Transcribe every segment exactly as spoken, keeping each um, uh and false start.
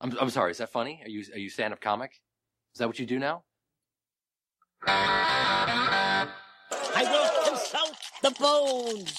I'm I'm sorry. Is that funny? Are you are you stand up comic? Is that what you do now? I will consult the bones.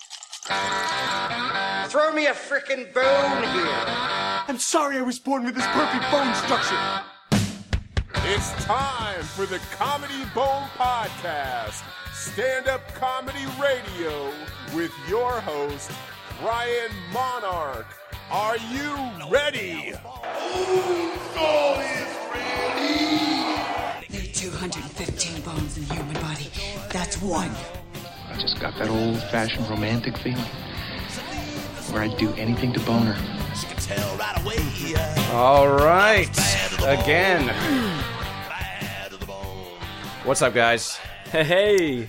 Throw me a frickin' bone here. I'm sorry I was born with this perfect bone structure. It's time for the Comedy Bone Podcast, stand-up comedy radio with your host, Brian Monarch. Are you ready? Soul is ready. There are two hundred fifteen bones in the human body. That's one. I just got that old-fashioned romantic feeling where I'd do anything to bone her. She can tell right away. All right, again. What's up, guys? Hey.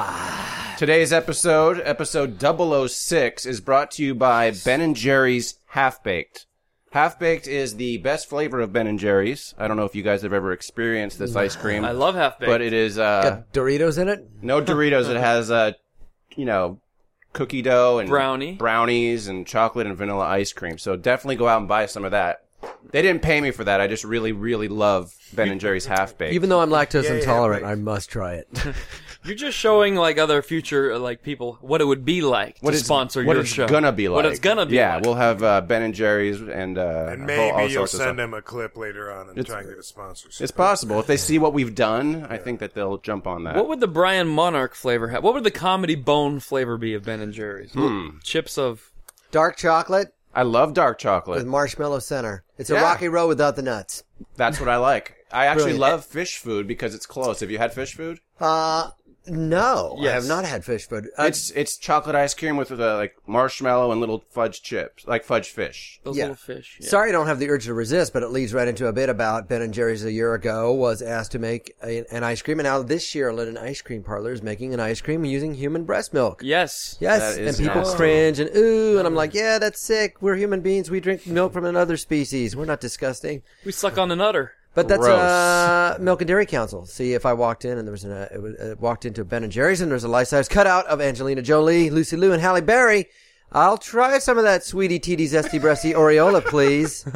Ah. Today's episode, episode double oh six, is brought to you by Ben and Jerry's Half-Baked. Half-Baked is the best flavor of Ben and Jerry's. I don't know if you guys have ever experienced this ice cream. I love Half-Baked. But it is... Uh, Got Doritos in it? No Doritos. It has, uh, you know, cookie dough and Brownie. brownies and chocolate and vanilla ice cream. So definitely go out and buy some of that. They didn't pay me for that. I just really, really love Ben and Jerry's Half-Baked. Even though I'm lactose Yeah, intolerant, yeah, I must try it. You're just showing like other future like people what it would be like What to it's- sponsor what your it's show. gonna be like. What it's gonna be Yeah, like. we'll have uh, Ben and Jerry's and uh, And all- maybe all you'll sorts of send stuff. them a clip later on and It's- try and get a sponsorship. It's possible. If they see what we've done, I think that they'll jump on that. What would the Brian Monarch flavor have? What would the comedy bone flavor be of Ben and Jerry's? Hmm. Chips of Dark chocolate I love dark chocolate. with marshmallow center. It's a Yeah. rocky road without the nuts. That's what I like. I actually Brilliant. love fish food because it's close. Have you had fish food? Uh, no. I Yes. have not had fish food. Uh, It's it's chocolate ice cream with uh, like marshmallow and little fudge chips, like fudge fish. those Yeah. little fish. Yeah. Sorry I don't have the urge to resist, but it leads right into a bit about Ben and Jerry's a year ago was asked to make a, an ice cream, and now this year an ice cream parlor is making an ice cream using human breast milk. Yes. Yes, That and is people nasty. cringe and ooh, and I'm like, yeah, that's sick. We're human beings. We drink milk from another species. We're not disgusting. We suck on the nutter. But that's Gross. uh, Milk and Dairy Council. See, if I walked in and there was an, uh, it was, uh, walked into Ben and Jerry's and there's a life-size cutout of Angelina Jolie, Lucy Liu, and Halle Berry, I'll try some of that Sweetie Titty Zesty Breasty Aureola, please.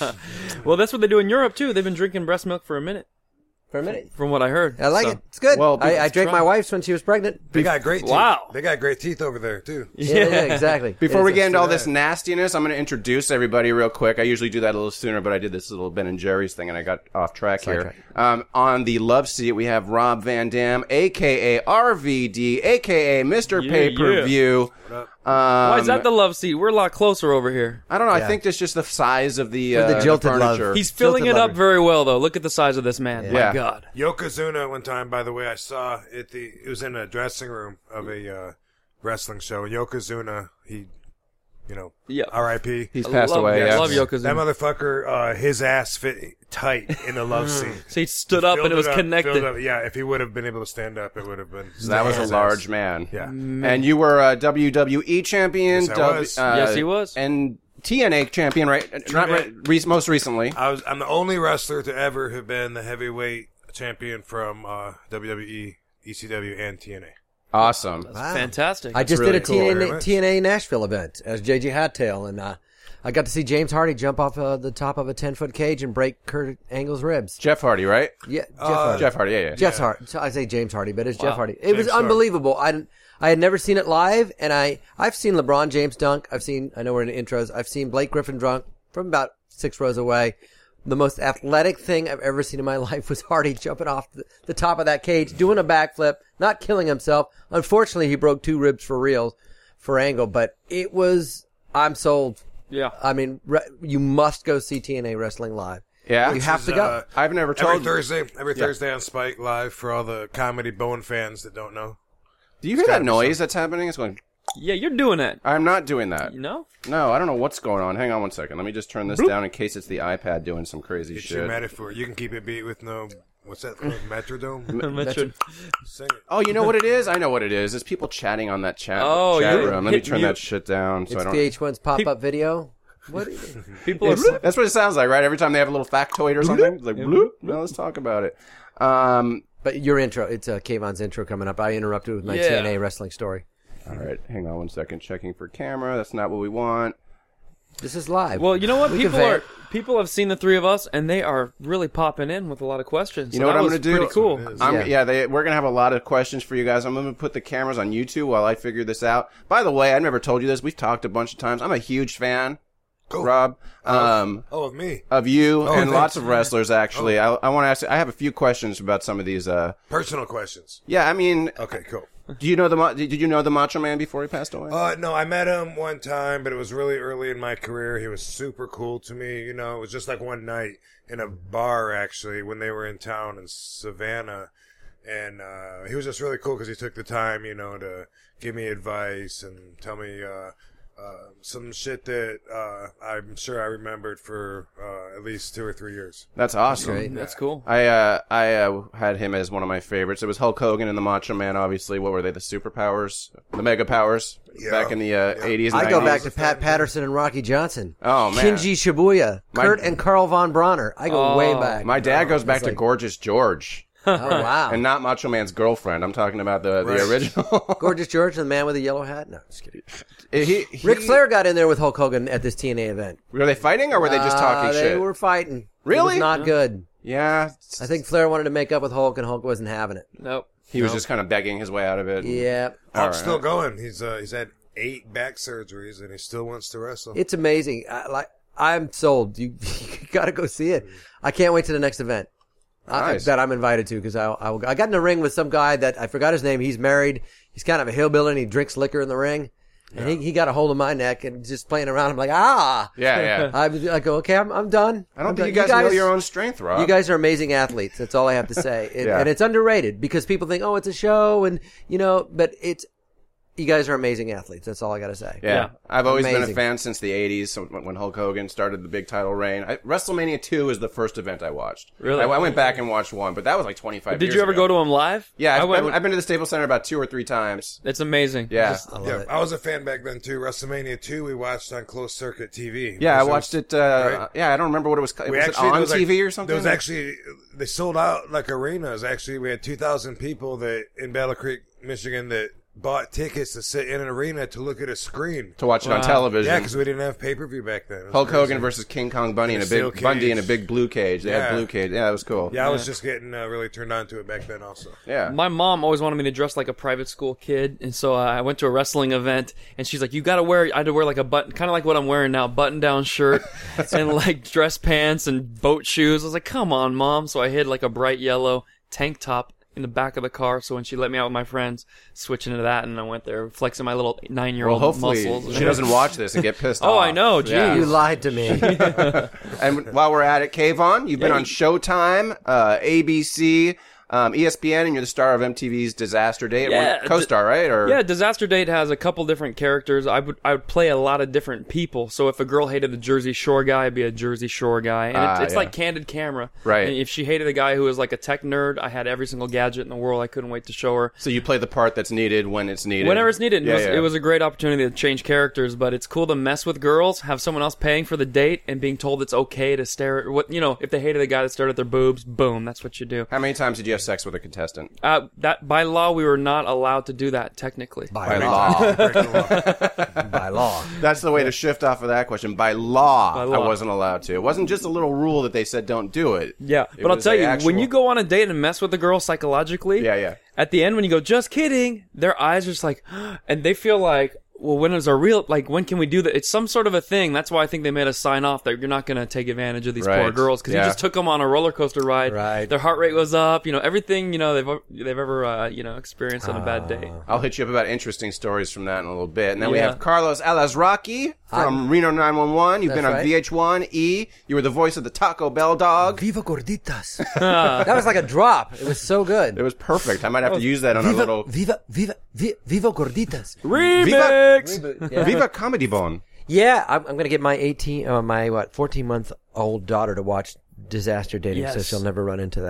Well, that's what they do in Europe too. They've been drinking breast milk for a minute, For a minute. from what I heard. I like So- it. It's good. Well, I, I let's drank try. my wife's when she was pregnant. They got great teeth. Wow. They got great teeth over there, too. Yeah, yeah, exactly. Before It we is get a- into all that. this nastiness, I'm going to introduce everybody real quick. I usually do that a little sooner, but I did this little Ben and Jerry's thing, and I got off track here. Um, on the love seat, we have Rob Van Dam, a k a. R V D, a k a. Mister Yeah, Pay-Per-View. Um, Why is that the love seat? We're a lot closer over here. I don't know. I Yeah. think that's just the size of the, Or uh, the the jilted love. furniture. He's filling Tilted it up lever. very well, though. Look at the size of this man. Yeah. My God. Yokozuna one time, by the way, I saw it. The it was in a dressing room of a uh, wrestling show. Yokozuna, he, you know, Yeah. R I P He's I passed love, away, I yeah. love That Yokozuna. motherfucker, uh, his ass fit tight in a love scene. So he stood up and Filled it was up, connected. filled up. Yeah, if he would have been able to stand up, it would have been. So that was a his large ass. man. Yeah. And you were a W W E champion. Yes, I W- was. uh, Yes, he was. And T N A champion, right? Not right, re- most recently. I was. I'm the only wrestler to ever have been the heavyweight champion from uh, W W E, E C W, and T N A. Awesome. Wow. Fantastic. I just really did a cool. T N A, Very much. T N A Nashville event as J J Hattail, and uh, I got to see James Hardy jump off uh, the top of a ten-foot cage and break Kurt Angle's ribs. Jeff Hardy, right? Yeah, Jeff Uh, Hardy. Jeff Hardy, yeah, yeah. Jeff's Hardy. So I say James Hardy, but it's Jeff Wow. Hardy. It was James Hardy. unbelievable. I didn't, I had never seen it live, and I I've seen LeBron James dunk. I've seen I know we're in the intros. I've seen Blake Griffin dunk from about six rows away. The most athletic thing I've ever seen in my life was Hardy jumping off the, the top of that cage, doing a backflip, not killing himself. Unfortunately, he broke two ribs for real for Angle, but it was. I'm sold. Yeah. I mean, re- you must go see T N A wrestling live. Yeah. You have Is, to go. uh, I've never every told. Thursday, every Yeah. Thursday on Spike Live for all the comedy bone fans that don't know. Do you hear It's that gotta be noise that's happening? It's going. Yeah, you're doing that. I'm not doing that. You know? No, I don't know what's going on. Hang on one second. Let me just turn this down in case it's the iPad doing some crazy Get shit. your metaphor. You can keep it beat with no. What's that called? Metrodome. Metro- Sing it. Oh, you know what it is? I know what it is. It's people chatting on that chat, Oh, chat yeah. room. Let me Hit turn mute. that shit down so It's I don't. V H one's pop-up video. What? People are. It's- that's what it sounds like, right? Every time they have a little factoid or something, it's like bloop. Now let's talk about it. Um, But your intro, it's uh, Kayvon's intro coming up. I interrupted with my Yeah. T N A wrestling story. all right, hang on one second. Checking for camera. That's not what we want. This is live. Well, you know what? We can People fan. are people have seen the three of us, and they are really popping in with a lot of questions. You So know what that I'm was going to do? Pretty cool. I'm, Yeah. yeah, they, we're going to have a lot of questions for you guys. I'm going to put the cameras on YouTube while I figure this out. By the way, I never told you this. We've talked a bunch of times. I'm a huge fan, Cool. Rob, um, Oh, of me. of you Oh, and thanks. lots of wrestlers, actually. I, I want to ask you, I have a few questions about some of these. Uh, Personal questions. yeah, I mean, Okay, cool. do you know the Ma- did you know the Macho Man before he passed away? Uh, no, I met him one time, but it was really early in my career. He was super cool to me. You know, it was just like one night in a bar, actually, when they were in town in Savannah. And uh, he was just really cool because he took the time, you know, to give me advice and tell me uh, uh, some shit that uh, I'm sure I remembered for uh, at least two or three years. That's awesome. Great. That's cool. I uh, I uh, had him as one of my favorites. It was Hulk Hogan and the Macho Man, obviously. What were they? The superpowers? The mega powers? Yeah. Back in the uh, Yeah. eighties and I go nineties? back to Pat Patterson and Rocky Johnson. Oh, man. Kinji Shibuya, My- Kurt and Carl von Bronner. I go Oh, way back. My dad goes back It's to like- Gorgeous George. Oh, wow. And not Macho Man's girlfriend. I'm talking about the, Right. the original. Gorgeous George and the man with the yellow hat? No, just kidding. he, he, Ric Flair got in there with Hulk Hogan at this T N A event. Were they fighting or were they just talking Uh, they shit? were fighting. Really? It was not good. Yeah. I think Flair wanted to make up with Hulk, and Hulk wasn't having it. Nope. He was just kind of begging his way out of it. Yeah. Hulk's right. still going. He's uh, he's had eight back surgeries, and he still wants to wrestle. It's amazing. I, like I'm sold. You, you got to go see it. I can't wait to the next event. I, Nice. that I'm invited to because I, I I got in the ring with some guy that I forgot his name. He's married. He's kind of a hillbilly and he drinks liquor in the ring. And he, he got a hold of my neck and just playing around. I'm like, ah. Yeah, yeah. I, was- I go, okay, I'm I'm done. I don't I'm think done. you guys, know your own strength, Rob. You guys are amazing athletes. That's all I have to say. It, Yeah. And it's underrated because people think, oh, it's a show, and you know, but it's you guys are amazing athletes. That's all I got to say. Yeah. Yeah. I've always been a Amazing. fan since the eighties, so when when Hulk Hogan started the big title reign. I, WrestleMania two is the first event I watched. Really? I, I went back and watched one, but that was like twenty-five Did years you ever ago. go to him live? Yeah, I've, I went. been, I've been to the Staples Center about two or three times. It's amazing. Yeah. Just- I love Yeah, it. I was a fan back then too. WrestleMania two, we watched on closed circuit T V. Yeah, I Because watched was- it. Uh, right? Yeah, I don't remember what it was. Was We it actually- on there was, like- T V or something? There was actually they sold out like arenas. Actually, we had two thousand people that in Battle Creek, Michigan, that bought tickets to sit in an arena to look at a screen. to watch it on Wow. television. Yeah, because we didn't have pay per view back then. It was Hulk crazy. Hogan versus King Kong Bundy in a In a steel big Bundy in a cage. big blue cage. They had Yeah. blue cage. Yeah, that was cool. Yeah, I was just getting uh, really turned on to it back then. Also, Yeah. My mom always wanted me to dress like a private school kid, and so uh, I went to a wrestling event, and she's like, "You got to wear." I had to wear like a button, kind of like what I'm wearing now, button-down shirt and like dress pants and boat shoes. I was like, "Come on, mom!" So I hid like a bright yellow tank top in the back of the car. So when she let me out with my friends, switching into that, and I went there flexing my little Well, nine-year-old hopefully muscles. she doesn't watch this and get pissed Oh, off. I know. Geez. Yeah. You lied to me. And while we're at it, Kayvon, you've been Yeah. on Showtime, uh, A B C, um, E S P N, and you're the star of M T V's Disaster Date. Yeah, One- co-star, right? Or Yeah, Disaster Date has a couple different characters. I would I would play a lot of different people. So if a girl hated the Jersey Shore guy, I'd be a Jersey Shore guy. And Ah, it's, it's yeah. like Candid Camera. Right. And if she hated a guy who was like a tech nerd, I had every single gadget in the world. I couldn't wait to show her. So you play the part that's needed when it's needed. Whenever it's needed. Yeah, it, was, yeah. it was a great opportunity to change characters, but it's cool to mess with girls, have someone else paying for the date, and being told it's okay to stare at what you know. If they hated a guy that stared at their boobs, boom, that's what you do. How many times did you have sex with a contestant? Uh, that by law, we were not allowed to do that technically. By, By law. law. By law. That's the way to shift off of that question. By law, By I law. wasn't allowed to. It wasn't just a little rule that they said don't do it. Yeah, It but I'll was tell a you, actual- when you go on a date and mess with a girl psychologically, Yeah, yeah. at the end when you go, just kidding, their eyes are just like, and they feel like, well, when is our real, like, when can we do that? It's some sort of a thing. That's why I think they made us sign off that you're not going to take advantage of these poor Right. girls, because Yeah. you just took them on a roller coaster ride. Right. Their heart rate was up, you know, everything, you know, they've, they've ever, uh, you know, experienced on a bad date. I'll hit you up about interesting stories from that in a little bit. And then we Yeah. have Carlos Alazraqui from Reno nine one one. You've That's been on right. V H one, E. You were the voice of the Taco Bell dog. Viva gorditas. That was like a drop. It was so good. It was perfect. I might have to use that on a Viva, little viva, viva, viva, viva gorditas. Remix! Yeah. Viva Comedy Bone. Yeah, I'm, I'm going to get my eighteen, uh, my what, fourteen month old daughter to watch Disaster Dating, so Yes. she'll never run into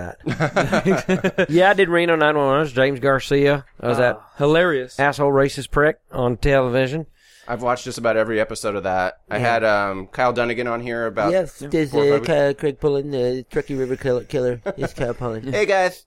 that. Yeah, I did Reno nine one one. I was James Garcia. I was that Hilarious. asshole racist prick on television. I've watched just about every episode of that. I had um, Kyle Dunnigan on here about. Yes, there's four or uh, five- Kyle, Craig Pullen, the Truckee River Killer. killer. It's Kyle Pullen. Hey guys.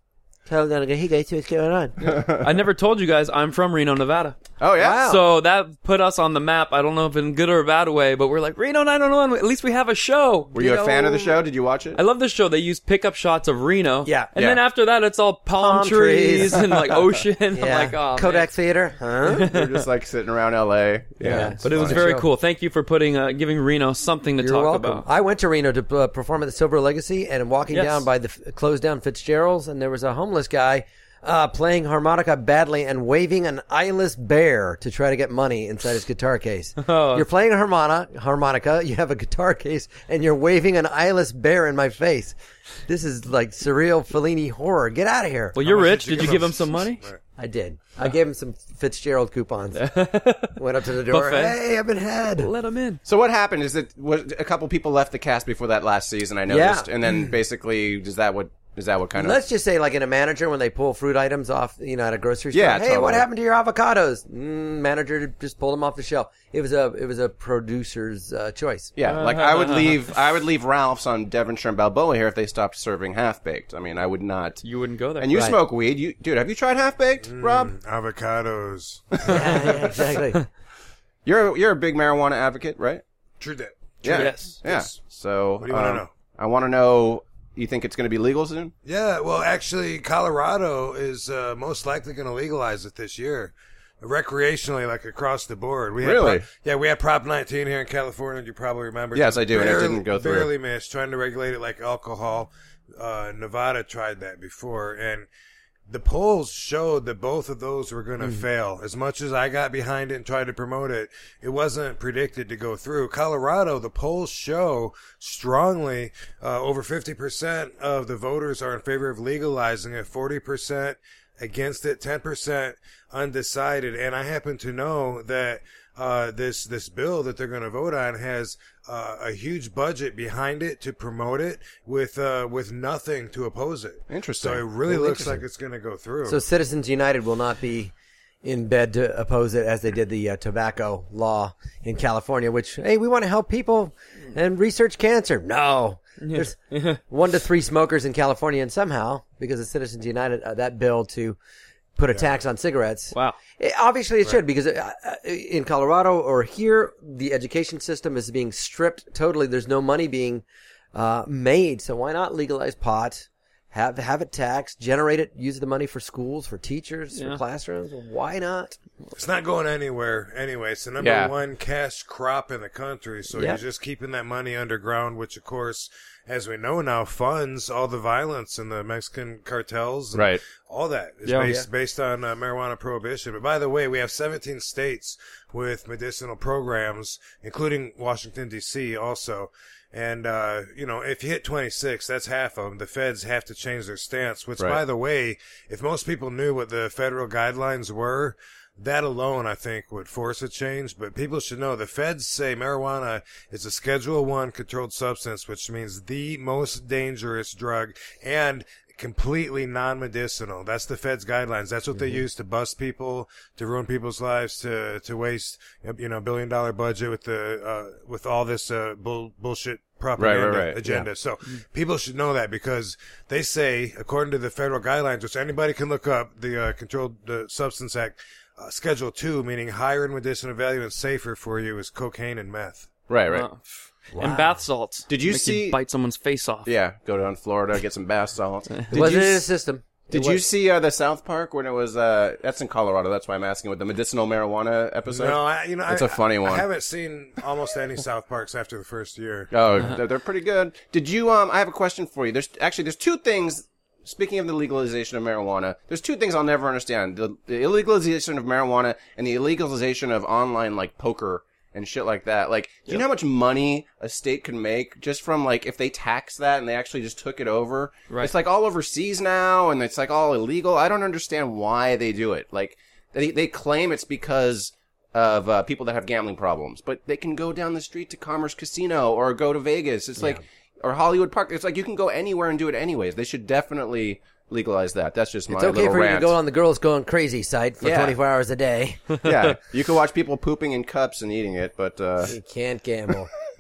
Tell them, hey guys, what's going on? I never told you guys I'm from Reno, Nevada. Oh, yeah? Wow. So that put us on the map. I don't know if in a good or a bad way, but we're like, Reno nine one one, at least we have a show. Were you, you a know? fan of the show? Did you watch it? I love this show. They use pickup shots of Reno. Yeah. And yeah. then after that, it's all palm, palm trees, trees and like ocean. Yeah. I'm like, oh, Kodak man. Theater. Huh? They're just like sitting around L A. Yeah. yeah but it was very show. cool. Thank you for putting, uh, giving Reno something to You're talk welcome. about. I went to Reno to uh, perform at the Silver Legacy, and walking yes. down by the f- closed down Fitzgerald's, and there was a homeless guy Uh, playing harmonica badly and waving an eyeless bear to try to get money inside his guitar case. Oh. You're playing a harmonica, harmonica, you have a guitar case, and you're waving an eyeless bear in my face. This is like surreal Fellini horror. Get out of here. Well, you're rich. Did you give him some money? I did. I gave him some Fitzgerald coupons. Went up to the door. Buffet. Hey, I've been had. Let him in. So what happened is that was, a couple people left the cast before that last season, I noticed. Yeah. And then basically, is that what... Is that what kind of... Let's just say, like in a manager, when they pull fruit items off, you know, at a grocery store. Yeah, hey, totally. what happened to your avocados? Mm, manager just pulled them off the shelf. It was a, it was a producer's uh, choice. Yeah, like I would leave, I would leave Ralph's on Devonshire and Balboa here if they stopped serving half baked. I mean, I would not. You wouldn't go there. And you Right. smoke weed, you dude. Have you tried half baked, Mm, Rob? Avocados. yeah, yeah, exactly. You're you're a big marijuana advocate, right? True that. Yeah. Yes. Yeah. Yes. So What do you wanna um, know? I want to know. You think it's going to be legal soon? Yeah, well, actually, Colorado is uh, most likely going to legalize it this year, recreationally, like across the board. We had Really? Prop, yeah, we had Prop nineteen here in California. You probably remember. Yes, I do, and it Barely- didn't go through. Barely missed. Trying to regulate it like alcohol. Uh, Nevada tried that before, and the polls showed that both of those were going to Mm. fail. As much as I got behind it and tried to promote it, it wasn't predicted to go through. Colorado, the polls show strongly uh, over fifty percent of the voters are in favor of legalizing it, forty percent against it, ten percent undecided. And I happen to know that uh, this this bill that they're going to vote on has uh, a huge budget behind it to promote it, with uh, with nothing to oppose it. Interesting. So it really Well, looks interesting. like it's going to go through. So Citizens United will not be in bed to oppose it as they did the uh, tobacco law in California, which, hey, we want to help people and research cancer. No. There's one to three smokers in California, and somehow, because of Citizens United, uh, that bill to put a tax on cigarettes. Wow. It, obviously it should, because uh, uh, in Colorado or here, the education system is being stripped totally. There's no money being uh, made. So why not legalize pot? Have have it taxed, generate it, use the money for schools, for teachers, Yeah. for classrooms. Why not? It's not going anywhere anyway. It's the number Yeah. one cash crop in the country. So Yep. you're just keeping that money underground, which of course, as we know now, funds all the violence in the Mexican cartels. And Right. all that is Yeah. based, based on uh, marijuana prohibition. But by the way, we have seventeen states with medicinal programs, including Washington, D C also. And, uh, you know, if you hit twenty-six, that's half of them. The feds have to change their stance, which, Right. by the way, if most people knew what the federal guidelines were, that alone, I think, would force a change. But people should know the feds say marijuana is a Schedule One controlled substance, which means the most dangerous drug and completely non-medicinal. That's the feds' guidelines. That's what they use to bust people, to ruin people's lives, to to waste, you know, billion dollar budget with the uh, with all this uh, bull, bullshit propaganda Right, right, right. agenda. Yeah. So people should know that, because they say, according to the federal guidelines, which anybody can look up, the uh, Controlled uh, Substance Act, uh, Schedule Two, meaning higher in medicinal value and safer for you, is cocaine and meth. Right, right. Wow. And bath salts. Did you Make see- bite someone's face off? Yeah, go down to Florida, get some bath salts. Did It wasn't you in s- the system. Did It you was- see uh, the South Park when it was? Uh, that's in Colorado. That's why I'm asking. With the medicinal marijuana episode. No, I, you know, it's I, a funny one. I haven't seen almost any South Parks after the first year. Oh, they're, they're pretty good. Did you? Um, I have a question for you. There's actually there's two things. Speaking of the legalization of marijuana, there's two things I'll never understand: the, the illegalization of marijuana and the illegalization of online like poker and shit like that. Like, do you know how much money a state can make just from like if they tax that and they actually just took it over? Right. It's like all overseas now, and it's like all illegal. I don't understand why they do it. Like, they they claim it's because of uh, people that have gambling problems, but they can go down the street to Commerce Casino or go to Vegas. It's like, or Hollywood Park. It's like you can go anywhere and do it anyways. They should definitely legalize that. That's just my It's okay little for you rant. to go on the Girls Going Crazy site for Yeah. twenty-four hours a day. Yeah, you can watch people pooping in cups and eating it, but uh, You can't gamble.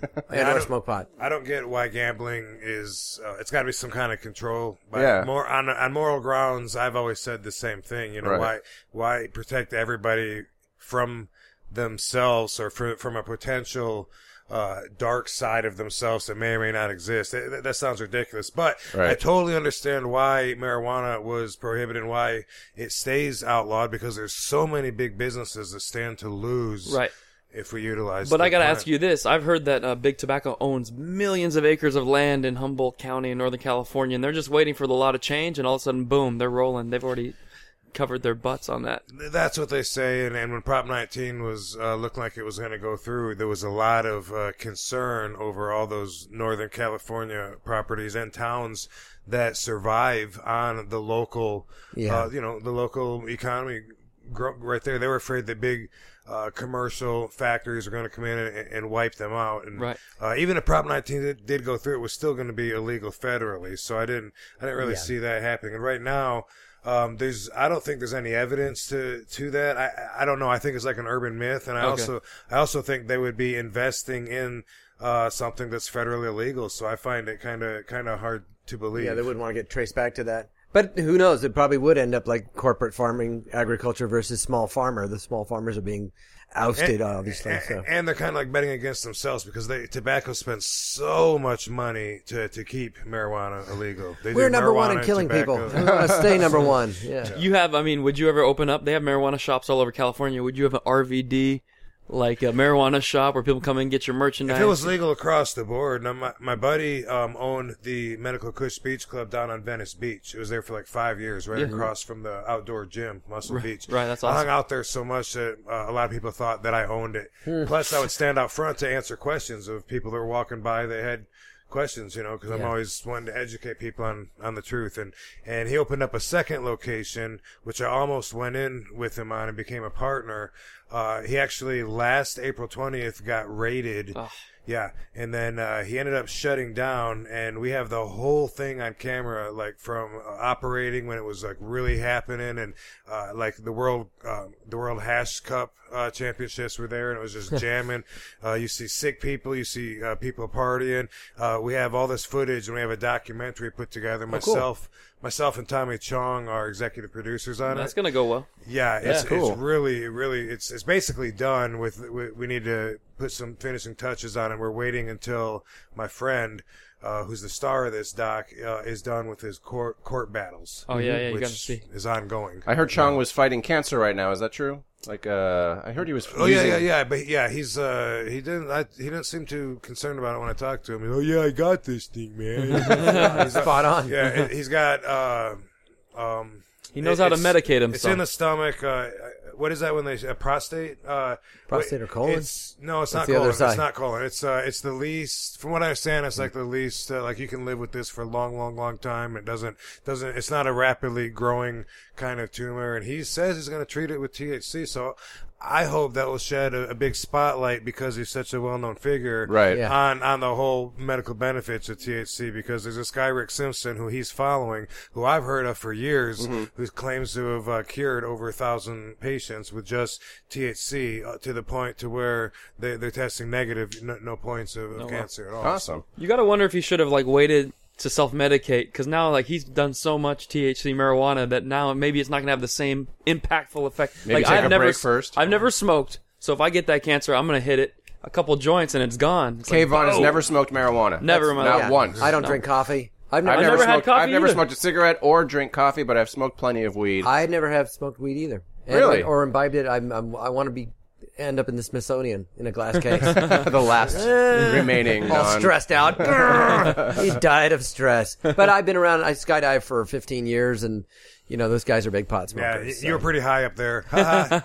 and I or don't- smoke pot. I don't get why gambling is. Uh, it's got to be some kind of control. But Yeah. More on on moral grounds, I've always said the same thing. You know, Right. why why protect everybody from themselves or for, from a potential uh, dark side of themselves that may or may not exist. That, that sounds ridiculous, but Right. I totally understand why marijuana was prohibited and why it stays outlawed, because there's so many big businesses that stand to lose. Right. If we utilize. But the I got to plant. ask you this. I've heard that uh, Big Tobacco owns millions of acres of land in Humboldt County in Northern California, and they're just waiting for the law to change, and all of a sudden, boom, they're rolling. They've already covered their butts on that. That's what they say, and, and when Prop nineteen was uh, looking like it was going to go through, there was a lot of uh, concern over all those Northern California properties and towns that survive on the local, Yeah. uh, you know, the local economy gro- right there. They were afraid that big uh, commercial factories are going to come in and, and wipe them out. And Right. uh, even if Prop nineteen did, did go through, it was still going to be illegal federally. So I didn't, I didn't really Yeah. see that happening. And right now, Um, there's, I don't think there's any evidence to, to that. I, I don't know. I think it's like an urban myth. And I Okay. also, I also think they would be investing in, uh, something that's federally illegal. So I find it kind of, kind of hard to believe. Yeah, they wouldn't want to get traced back to that. But who knows? It probably would end up like corporate farming, agriculture versus small farmer. The small farmers are being ousted, obviously. And, So. and they're kind of like betting against themselves because they, tobacco spends so much money to, to keep marijuana illegal. They We're do number one marijuana in and killing people. tobacco. We want to stay number one. Yeah. You have, I mean, would you ever open up? They have marijuana shops all over California. Would you have an R V D, like a marijuana shop where people come in and get your merchandise? If it was legal across the board, now my, my buddy um, owned the Medical Kush Beach Club down on Venice Beach. It was there for like five years, right Yeah. across from the outdoor gym, Muscle Right, Beach. right, that's I hung awesome. out there so much that uh, a lot of people thought that I owned it. Plus, I would stand out front to answer questions of people that were walking by that had questions, you know, because I'm Yeah. always wanting to educate people on, on the truth. And, and he opened up a second location, which I almost went in with him on and became a partner. Uh, he actually last April twentieth got raided. Ugh. Yeah. And then, uh, he ended up shutting down, and we have the whole thing on camera, like from uh, operating when it was like really happening, and, uh, like the world, um, the World Hash Cup, uh, championships were there, and it was just jamming. Uh, you see sick people, you see, uh, people partying. Uh, we have all this footage, and we have a documentary put together. cool. Myself, myself and Tommy Chong are executive producers on That's it. going to go well. Yeah, it's, Yeah. Cool. it's really, really, it's it's basically done. With we, we need to put some finishing touches on it. We're waiting until my friend, uh, who's the star of this doc, uh, is done with his court court battles. Oh, yeah, yeah, you which gotta see. is ongoing. I heard Chong was fighting cancer right now. Is that true? Like, uh, I heard he was. Oh yeah, using- yeah, yeah, but yeah, he's uh, he didn't, I, he didn't seem too concerned about it when I talked to him. Oh yeah, I got this thing, man. He's Spot on. Yeah, it, he's got uh, um. He knows it- how to it's- medicate himself. It's in the stomach. Uh, what is that when they uh, prostate? Uh, Prostate or colon? It's, no, it's That's not the other colon. side. It's not colon. It's uh, it's the least. From what I understand, it's like the least. Uh, like you can live with this for a long, long, long time. It doesn't doesn't. It's not a rapidly growing kind of tumor. And he says he's going to treat it with T H C. So I hope that will shed a, a big spotlight because he's such a well-known figure, Right. Yeah. on on the whole medical benefits of T H C. Because there's this guy Rick Simpson who he's following, who I've heard of for years, who claims to have uh, cured over a thousand patients with just T H C uh, to the point to where they, they're testing negative, no, no points of, of wow. cancer at all. Awesome. You got to wonder if he should have like waited to self-medicate, because now like he's done so much T H C marijuana that now maybe it's not gonna have the same impactful effect. Maybe like take I've a never break first. I've never smoked, so if I get that cancer, I'm gonna hit it a couple joints and it's gone. It's like, Kayvon has boom. never smoked marijuana. Never in my Not life. once. I don't No. drink coffee. I've I've never, never, never had smoked. coffee I've never either. smoked a cigarette or drink coffee, but I've smoked plenty of weed. I never have smoked weed either. And- Really? Or imbibed it. I'm, I'm, I want to be end up in the Smithsonian in a glass case. the last remaining All non- stressed out. Grrr. He died of stress. But I've been around. I skydived for fifteen years, and you know those guys are big pot Yeah, smokers. you were so. pretty high up there. no.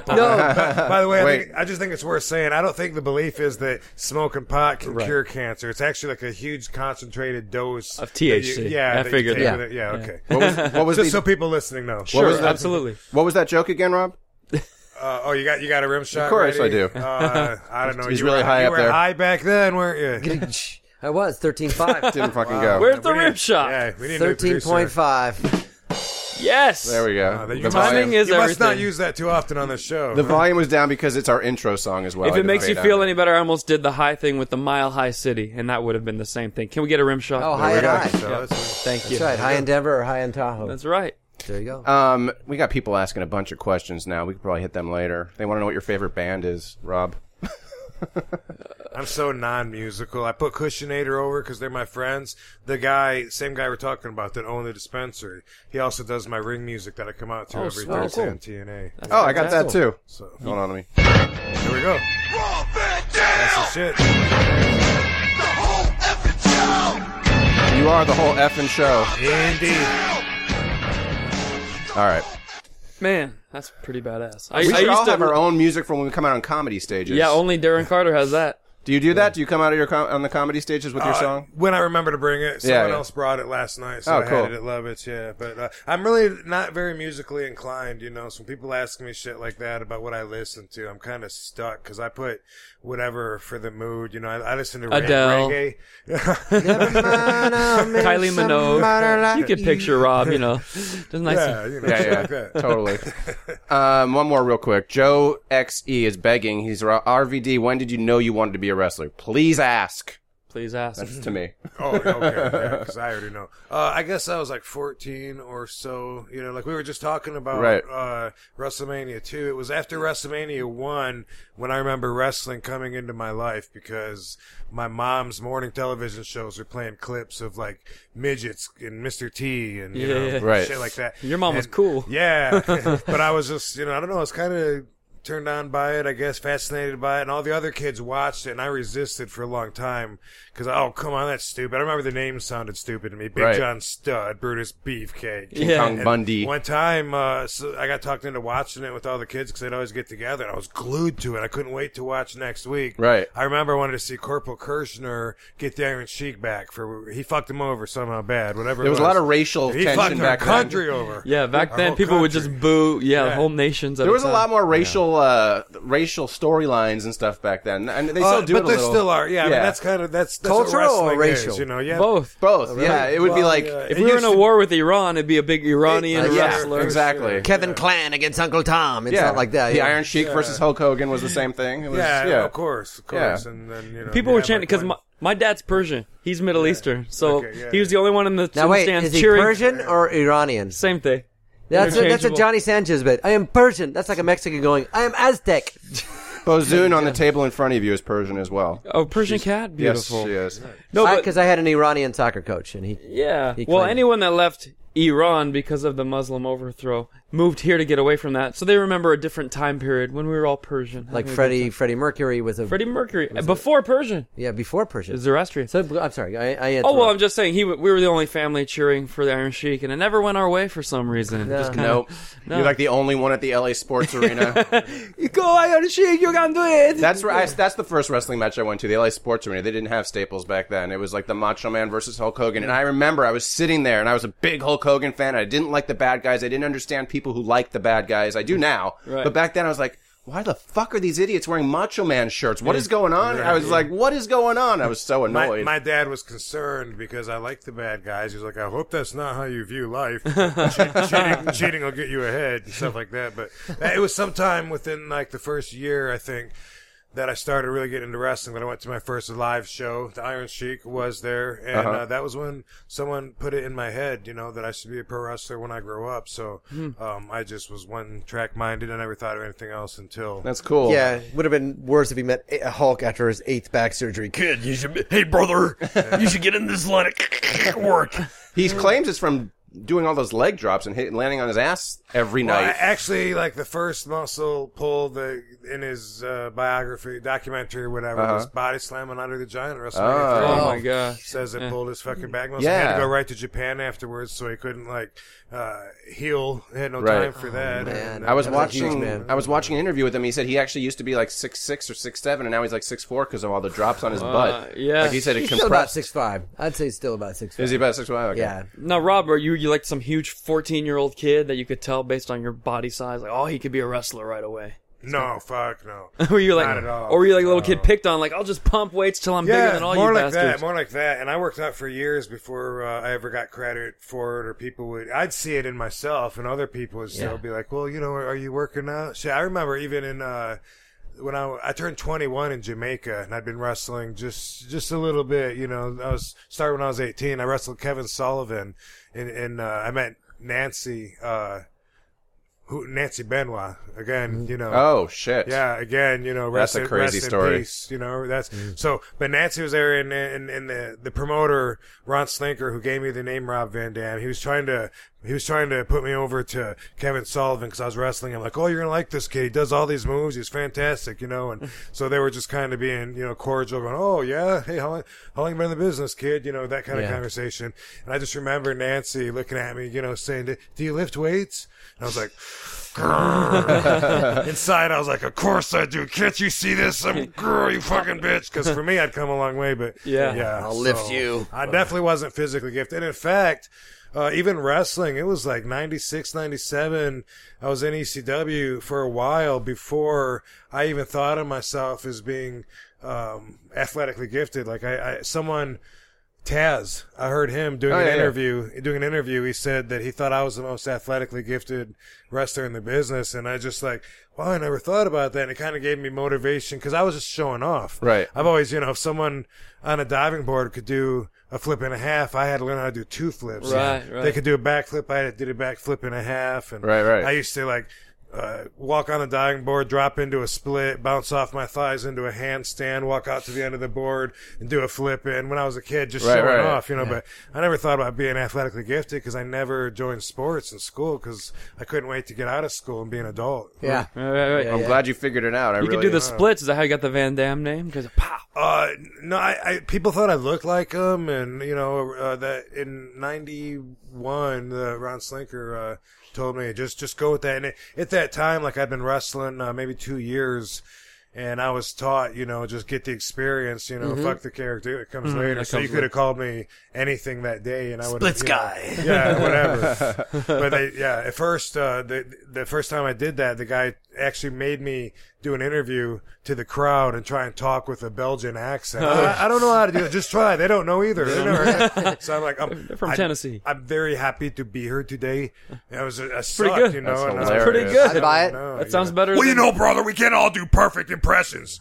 No, By the way, I Wait. think, I just think it's worth saying. I don't think the belief is that smoking pot can Right. cure cancer. It's actually like a huge concentrated dose Of T H C. that you- I yeah, that you figured take that. with it. Yeah, okay. What was, what was Just the, so people listening know. Sure, was that? absolutely. what was that joke again, Rob? Uh, oh, you got you got a rim shot. Of course ready? I do. Uh, I don't know. He's you really were, high you up were there. high back then, weren't you? I was thirteen point five. Didn't fucking Wow. go. Where's the We need- rim shot? Yeah, we need a new Thirteen producer. point five. Yes. There we go. Uh, The you must- timing is You must not everything. use that too often on the show. The volume was down because it's our intro song as well. If I it had to makes you fade feel out. any better, I almost did the high thing with the Mile High City, and that would have been the same thing. Can we get a rim shot? Oh, high and high. So Yeah. that's- Thank you. That's right. High in Denver or high in Tahoe. That's right. There you go. Um, we got people asking a bunch of questions now. We could probably hit them later. They want to know what your favorite band is, Rob. I'm so non-musical. I put Cushionator over because they're my friends. The guy, same guy we're talking about that owned the dispensary, he also does my ring music that I come out to Oh, every sweet. Thursday Oh, cool. on T N A. Oh, I got that too. So Hold on to me. here we go. That's the shit. You are the whole effing show. Indeed. All right. Man, that's pretty badass. I, We I should all used to have our own music for when we come out on comedy stages. Yeah, only Darren Carter has that. Do you do that? Do you come out of your com- on the comedy stages with your Uh, song? When I remember to bring it, Yeah, someone yeah. else brought it last night, so Oh, I cool. had it at Lovitz. Yeah, but uh, I'm really not very musically inclined, you know. So when people ask me shit like that about what I listen to, I'm kind of stuck because I put whatever for the mood. You know, I, I listen to Adele. reggae. Kylie Minogue. You could picture Rob, you know. Just nice. Yeah, you know, Yeah, shit yeah, like that. totally. Um, one more real quick. Joe X E is begging. He's R V D. When did you know you wanted to be a wrestler? Please ask. Please ask. That's to me. Oh, okay, yeah, because I already know. Uh, I guess I was like fourteen or so. You know, like we were just talking about Right. uh, WrestleMania two. It was after WrestleMania one when I remember wrestling coming into my life because my mom's morning television shows were playing clips of like midgets and Mister T and you Yeah, know yeah. Right. shit like that. Your mom was And- cool. Yeah, but I was just you know I don't know. I was kind of turned on by it, I guess, fascinated by it, and all the other kids watched it, and I resisted for a long time because, oh, come on, that's stupid. I remember the names sounded stupid to me. Big Right. John Studd, Brutus Beefcake. King Yeah. Kong And Bundy. One time, uh, so I got talked into watching it with all the kids because they'd always get together, and I was glued to it. I couldn't wait to watch next week. Right. I remember I wanted to see Corporal Kirshner get the Iron Sheik back for he fucked him over somehow bad. Whatever. There it was a lot of racial He tension fucked our back then. country over. Yeah, back Our then whole people would country. just boo. Yeah, Yeah. whole nations. At There was a time. lot more racial, uh, racial storylines and stuff back then, and they still Uh, do but it a there little. still are. Yeah, I mean, Yeah. that's kind of that's, that's Cultural what or wrestling racial? Is, you know, yeah. Both. Both. Yeah, it would be Well, like yeah. If It we were in used a to- war with Iran, it'd be a big Iranian Uh, yeah, wrestler. exactly. Kevin Clan against Uncle Tom. It's yeah, not like that. The yeah. Iron Sheik versus Hulk Hogan was the same thing. It was, yeah, yeah, of course, of Yeah. course. And then you know, People you were have, chanting like, because one- my, my dad's Persian. He's Middle Eastern, so Okay, yeah, he was the only one in the Now wait, stands is he cheering. Persian or Iranian? Same thing. That's a, that's a Interchangeable. Johnny Sanchez bit. I am Persian. That's like a Mexican going, I am Aztec. Bozoon on the table in front of you is Persian as well. Oh, Persian cat, beautiful. Yes, she is. No, but Because I, had an Iranian soccer coach, and he. yeah. He Well, claimed- anyone that left Iran because of the Muslim overthrow moved here to get away from that, so they remember a different time period when we were all Persian. Like Having a Freddie, good time. Freddie Mercury was a. Freddie Mercury before Persian. Yeah, before Persian. Zoroastrian. So I'm sorry. I, I Oh well, I'm just saying he. w- We were the only family cheering for the Iron Sheik, and it never went our way for some reason. No. Just kinda, Nope. No. You're like the only one at the L A Sports Arena. You go Iron Sheik, you can do it. That's where I, that's the first wrestling match I went to, the L A Sports Arena. They didn't have Staples back then. It was like the Macho Man versus Hulk Hogan. And I remember I was sitting there, and I was a big Hulk Hogan fan. I didn't like the bad guys. I didn't understand people who liked the bad guys. I do now. Right. But back then I was like, why the fuck are these idiots wearing Macho Man shirts? What is going on? I was like, what is going on? I was so My, annoyed. my dad was concerned because I like the bad guys. He was like, I hope that's not how you view life. che- cheating, cheating will get you ahead and stuff like that. But it was sometime within like the first year, I think, that I started really getting into wrestling. That I went to my first live show. The Iron Sheik was there, and Uh-huh. uh, that was when someone put it in my head, you know, that I should be a pro wrestler when I grow up. So um, I just was one track minded. I never thought of anything else until That's cool. Yeah, would have been worse if he met a Hulk after his eighth back surgery. Kid, you should. Be, hey, brother, you should get in this line of work. He claims it's from doing all those leg drops and hit, landing on his ass every Well, I, night. actually, like the first muscle pull the in his uh, biography, documentary, or whatever, Uh-huh. was body slamming under the Giant at Oh. WrestleMania three. Oh my gosh. He says it Yeah. pulled his fucking back muscle. Yeah. He had to go right to Japan afterwards, so he couldn't like uh, heal. He had no Right. time for that. man. And, uh, I was That was a huge watching. man. I was watching an interview with him. He said he actually used to be like six six or six seven, and now he's like six four because of all the drops on his Uh, butt. yeah. like he said, it He's still about compressed. six five. I'd say he's still about six five. Is he about six five? Okay. Yeah. Now, Rob, are you you like some huge fourteen-year-old kid that you could tell based on your body size? Like, oh, he could be a wrestler right away. No, fuck no. were you like, Not at all. or were you like a little No. kid picked on, like, I'll just pump weights till I'm Yeah, bigger than all more you like bastards? that, more like that. And I worked out for years before uh, I ever got credit for it, or people would. I'd see it in myself, and other people would still Yeah. be like, "Well, you know, are you working out?" Shit, I remember even in uh, when I I turned twenty-one in Jamaica, and I'd been wrestling just just a little bit. You know, I was started when I was eighteen. I wrestled Kevin Sullivan, and and uh, I met Nancy. Uh, Who, Nancy Benoit again, you know. Oh shit! Yeah, again, you know. That's Rest a in- crazy rest in story. peace, you know, that's so. But Nancy was there, and and, and the the promoter Ron Slinker, who gave me the name Rob Van Dam, he was trying to he was trying to put me over to Kevin Sullivan because I was wrestling. I'm like, oh, you're gonna like this kid. He does all these moves. He's fantastic, you know. And so they were just kind of being, you know, cordial, going, oh yeah, hey, how long, how long you been in the business, kid? You know, that kind of Yeah. conversation. And I just remember Nancy looking at me, you know, saying, do you lift weights? And I was like. Inside, I was like, "Of course I do. Can't you see this? I'm girl, you fucking bitch." Because for me, I'd come a long way, but Yeah. yeah, I'll so lift you. I definitely wasn't physically gifted. In fact, uh, even wrestling, it was like ninety-six, ninety-seven. I was in E C W for a while before I even thought of myself as being um, athletically gifted. Like I, I someone. Taz, I heard him doing Oh, an yeah, yeah. interview. Doing an interview, he said that he thought I was the most athletically gifted wrestler in the business, and I just like, wow, I never thought about that. And it kind of gave me motivation because I was just showing off. Right. I've always, you know, if someone on a diving board could do a flip and a half, I had to learn how to do two flips. Right, right. They could do a backflip, I did a backflip and a half, and Right, right. I used to like. Uh, walk on the diving board, drop into a split, bounce off my thighs into a handstand, walk out to the end of the board and do a flip in. When I was a kid, just Right, showing right. off, you know. But I never thought about being athletically gifted because I never joined sports in school because I couldn't wait to get out of school and be an adult. Yeah. Right, right, right. I'm glad you figured it out. I You really could do the splits. Is that how you got the Van Damme name? Because pow. Uh, no, I, I people thought I looked like him, and you know uh, that in ninety-one, uh, Ron Slinker uh, told me just just go with that. And it, at that time, like I'd been wrestling uh, maybe two years, and I was taught, you know, just get the experience. You know, Mhm. fuck the character, it comes Mhm, later. that So you comes could have called me anything that day, and I would Splits guy. yeah, whatever. But they, yeah, at first, uh, the the first time I did that, the guy actually made me do an interview to the crowd and try and talk with a Belgian accent. I, I don't know how to do it. Just try. They don't know either. They never, so I'm like, I'm They're from I- Tennessee. I'm very happy to be here today. I was, I Pretty sucked, good. you know. That's and I was hilarious. Pretty like, good. I'd buy it. no, That you sounds know. better. Well, than you know, brother, we can't all do perfect impressions.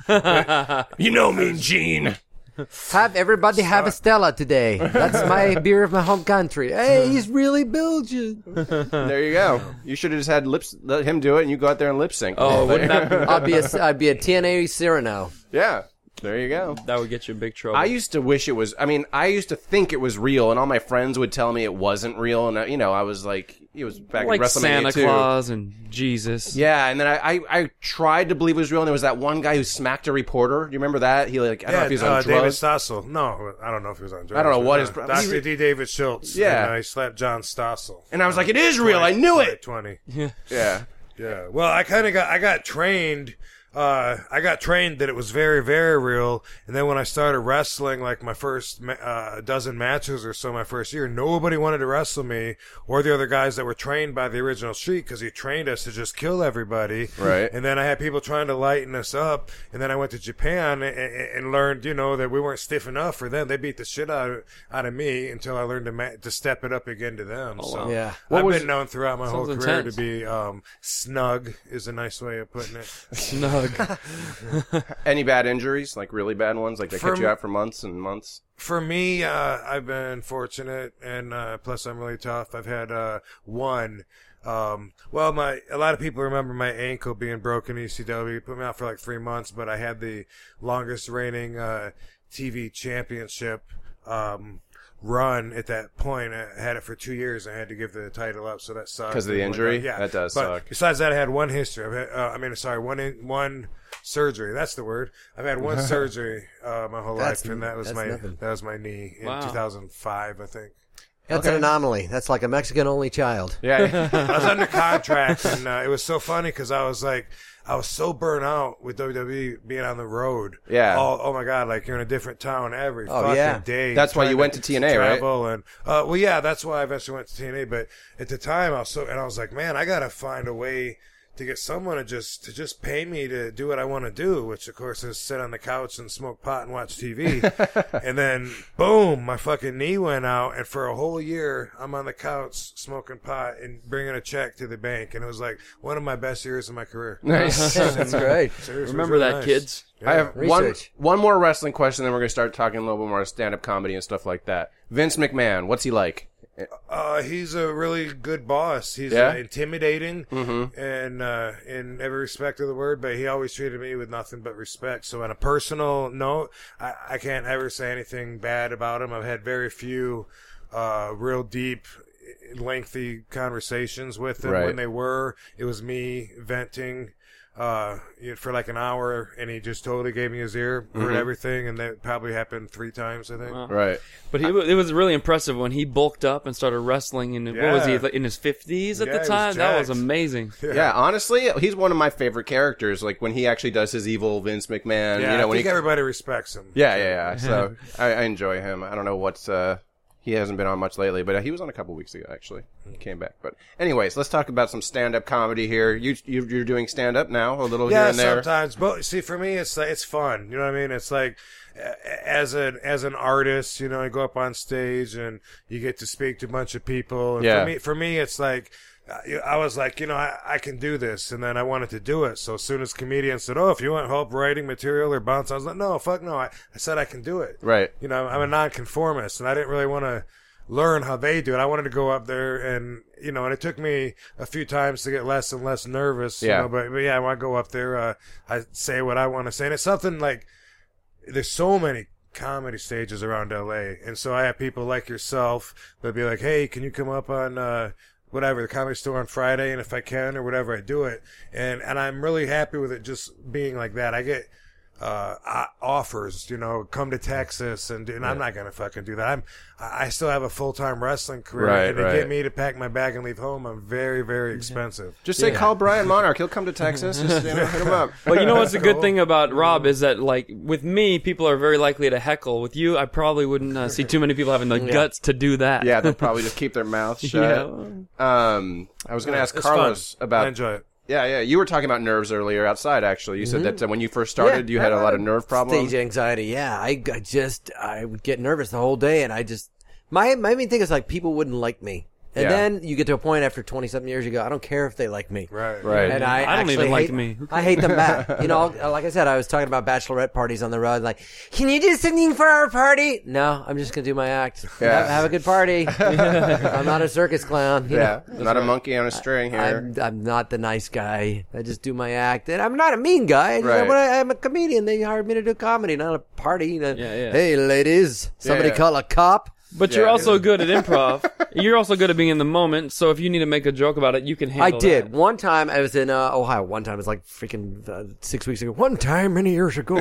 You know, Mean Gene. Have everybody have a Stella today. That's my beer of my home country. Hey, he's really Belgian. There you go. You should have just had lips. Let him do it, and you go out there and lip sync. Oh, wouldn't that be, I'd be a, I'd be a T N A Cyrano. Yeah. There you go. that would get you in big trouble. I used to wish it was. I mean, I used to think it was real, and all my friends would tell me it wasn't real, and uh, you know, I was like, it was back like in WrestleMania Santa two. Claus and Jesus. Yeah, and then I, I, I tried to believe it was real, and there was that one guy who smacked a reporter. Do you remember that? He like I don't know Yeah, if he was uh, on David drugs. Stossel. No, I don't know if he was on drugs. I don't know but, what uh, his pro- Doctor he- D. David Schultz. Yeah. and, uh, he slapped John Stossel. And I was like, it is real. I knew it. Twenty. Yeah. Yeah. Yeah. Well, I kind of got I got trained. Uh, I got trained that it was very, very real. And then when I started wrestling, like my first ma- uh, dozen matches or so, my first year, nobody wanted to wrestle me or the other guys that were trained by the original Street because he trained us to just kill everybody. Right. And then I had people trying to lighten us up. And then I went to Japan and, and learned, you know, that we weren't stiff enough for them. They beat the shit out of, out of me until I learned to ma- to step it up again to them. Oh, so wow. Yeah. What I've was- been known throughout my whole Sounds career intense. to be um, snug is a nice way of putting it. Snug. Any bad injuries, like really bad ones, like they kept From- you out for months and months? For me, uh, I've been fortunate, and uh, plus I'm really tough. I've had uh, one. Um, well, my a lot of people remember my ankle being broken in E C W. Put me out for like three months, but I had the longest reigning uh, T V championship um, run at that point. I had it for two years. I had to give the title up, so that sucked. 'Cause of the And injury? whatnot. Yeah, That does but suck. Besides that, I had one history. I've had, uh, I mean, sorry, one in, one surgery. That's the word. I've had one surgery uh, my whole That's- life, and that was that's my nothing. that was my knee in Wow. two thousand five, I think. That's an anomaly. That's like a Mexican only child. Yeah. I was under contract, and uh, it was so funny because I was like, I was so burnt out with W W E being on the road. Yeah. Oh, oh my God! Like you're in a different town every Oh, fucking yeah. day. That's why trying you went to T N A, right? travel And uh, well, yeah, that's why I eventually went to T N A. But at the time, I was so, and I was like, man, I gotta find a way to get someone to just to just pay me to do what I want to do, which of course is sit on the couch and smoke pot and watch T V. And then boom, my fucking knee went out, and for a whole year I'm on the couch smoking pot and bringing a check to the bank, and it was like one of my best years of my career. Nice. That's great. Seriously, Remember it was really that, nice. kids. Yeah. I have one Research. one more wrestling question, then we're gonna start talking a little bit more stand up comedy and stuff like that. Vince McMahon, what's he like? Uh, he's a really good boss. He's Yeah? uh, intimidating Mm-hmm. and uh, in every respect of the word, but he always treated me with nothing but respect. So on a personal note, I, I can't ever say anything bad about him. I've had very few uh, real deep, lengthy conversations with him. Right. When they were, it was me venting uh for like an hour, and he just totally gave me his ear, heard Mhm. everything, and that probably happened three times, I think. Wow. Right. But he, it was really impressive when he bulked up and started wrestling. And what was he, Yeah. like, in his fifties at Yeah, the he was time? That was jacked. amazing. Yeah. honestly, he's one of my favorite characters. Like when he actually does his evil Vince McMahon. Yeah, you know, I when think he, everybody respects him. yeah, yeah, yeah. So I, I enjoy him. I don't know what's. Uh, he hasn't been on much lately, but he was on a couple weeks ago. Actually, he came back. But anyways, let's talk about some stand-up comedy here. You, you you're doing stand-up now, a little Yeah, here and there. sometimes. But see, for me, it's like, it's fun. You know what I mean? It's like uh, as an as an artist, you know, you go up on stage and you get to speak to a bunch of people. And Yeah. For me, for me, it's like. uh, I was like, you know, I, I can do this, and then I wanted to do it. So as soon as comedians said, "Oh, if you want help writing material or bounce," I was like, "No, fuck no." I, I said I can do it. Right. You know, I'm a nonconformist, and I didn't really want to learn how they do it. I wanted to go up there, and you know, and it took me a few times to get less and less nervous. Yeah. You know, but, but yeah, when I go up there, uh, I say what I want to say, and it's something like there's so many comedy stages around L A, and so I have people like yourself that'll be like, "Hey, can you come up on uh whatever the Comedy Store on Friday?" And if I can or whatever, I do it, and and I'm really happy with it just being like that. I get uh uh, offers, you know, come to Texas, and and I'm not gonna fucking do that. I'm I still have a full time wrestling career, Right, and to right. get me to pack my bag and leave home, I'm very very expensive. Just say call Brian Monarch. He'll come to Texas. Just you know, hit him up. But you know what's a good Cool. thing about Rob is that, like, with me, people are very likely to heckle. With you, I probably wouldn't uh, see too many people having the guts to do that. Yeah, they'll probably just keep their mouths shut. Um, I was going to ask It's Carlos fun. about. I enjoy it. Yeah, yeah. You were talking about nerves earlier outside. Actually, you said that uh, when you first started, you had a lot of nerve problems. Stage anxiety. Yeah, I, I just I would get nervous the whole day, and I just my my main thing is like people wouldn't like me. And Yeah. then you get to a point after twenty something years, you go, I don't care if they like me. Right. Right. And I, I don't actually even like hate, me. I hate them back. You know, like I said, I was talking about bachelorette parties on the road. Like, can you do something for our party? No, I'm just gonna do my act. Yeah. Have, have a good party. I'm not a circus clown. you Yeah, know. not a monkey on a string here. I'm, I'm not the nice guy. I just do my act, and I'm not a mean guy. I just- Right. but I, I'm a comedian. They hired me to do comedy, not a party. You know, Yeah, yeah. Hey, ladies, somebody yeah. call a cop. But you're Yeah. also good at improv. You're also good at being in the moment. So if you need to make a joke about it, you can handle I did. that. One time I was in uh, Ohio. One time it was like freaking uh, six weeks ago. One time many years ago.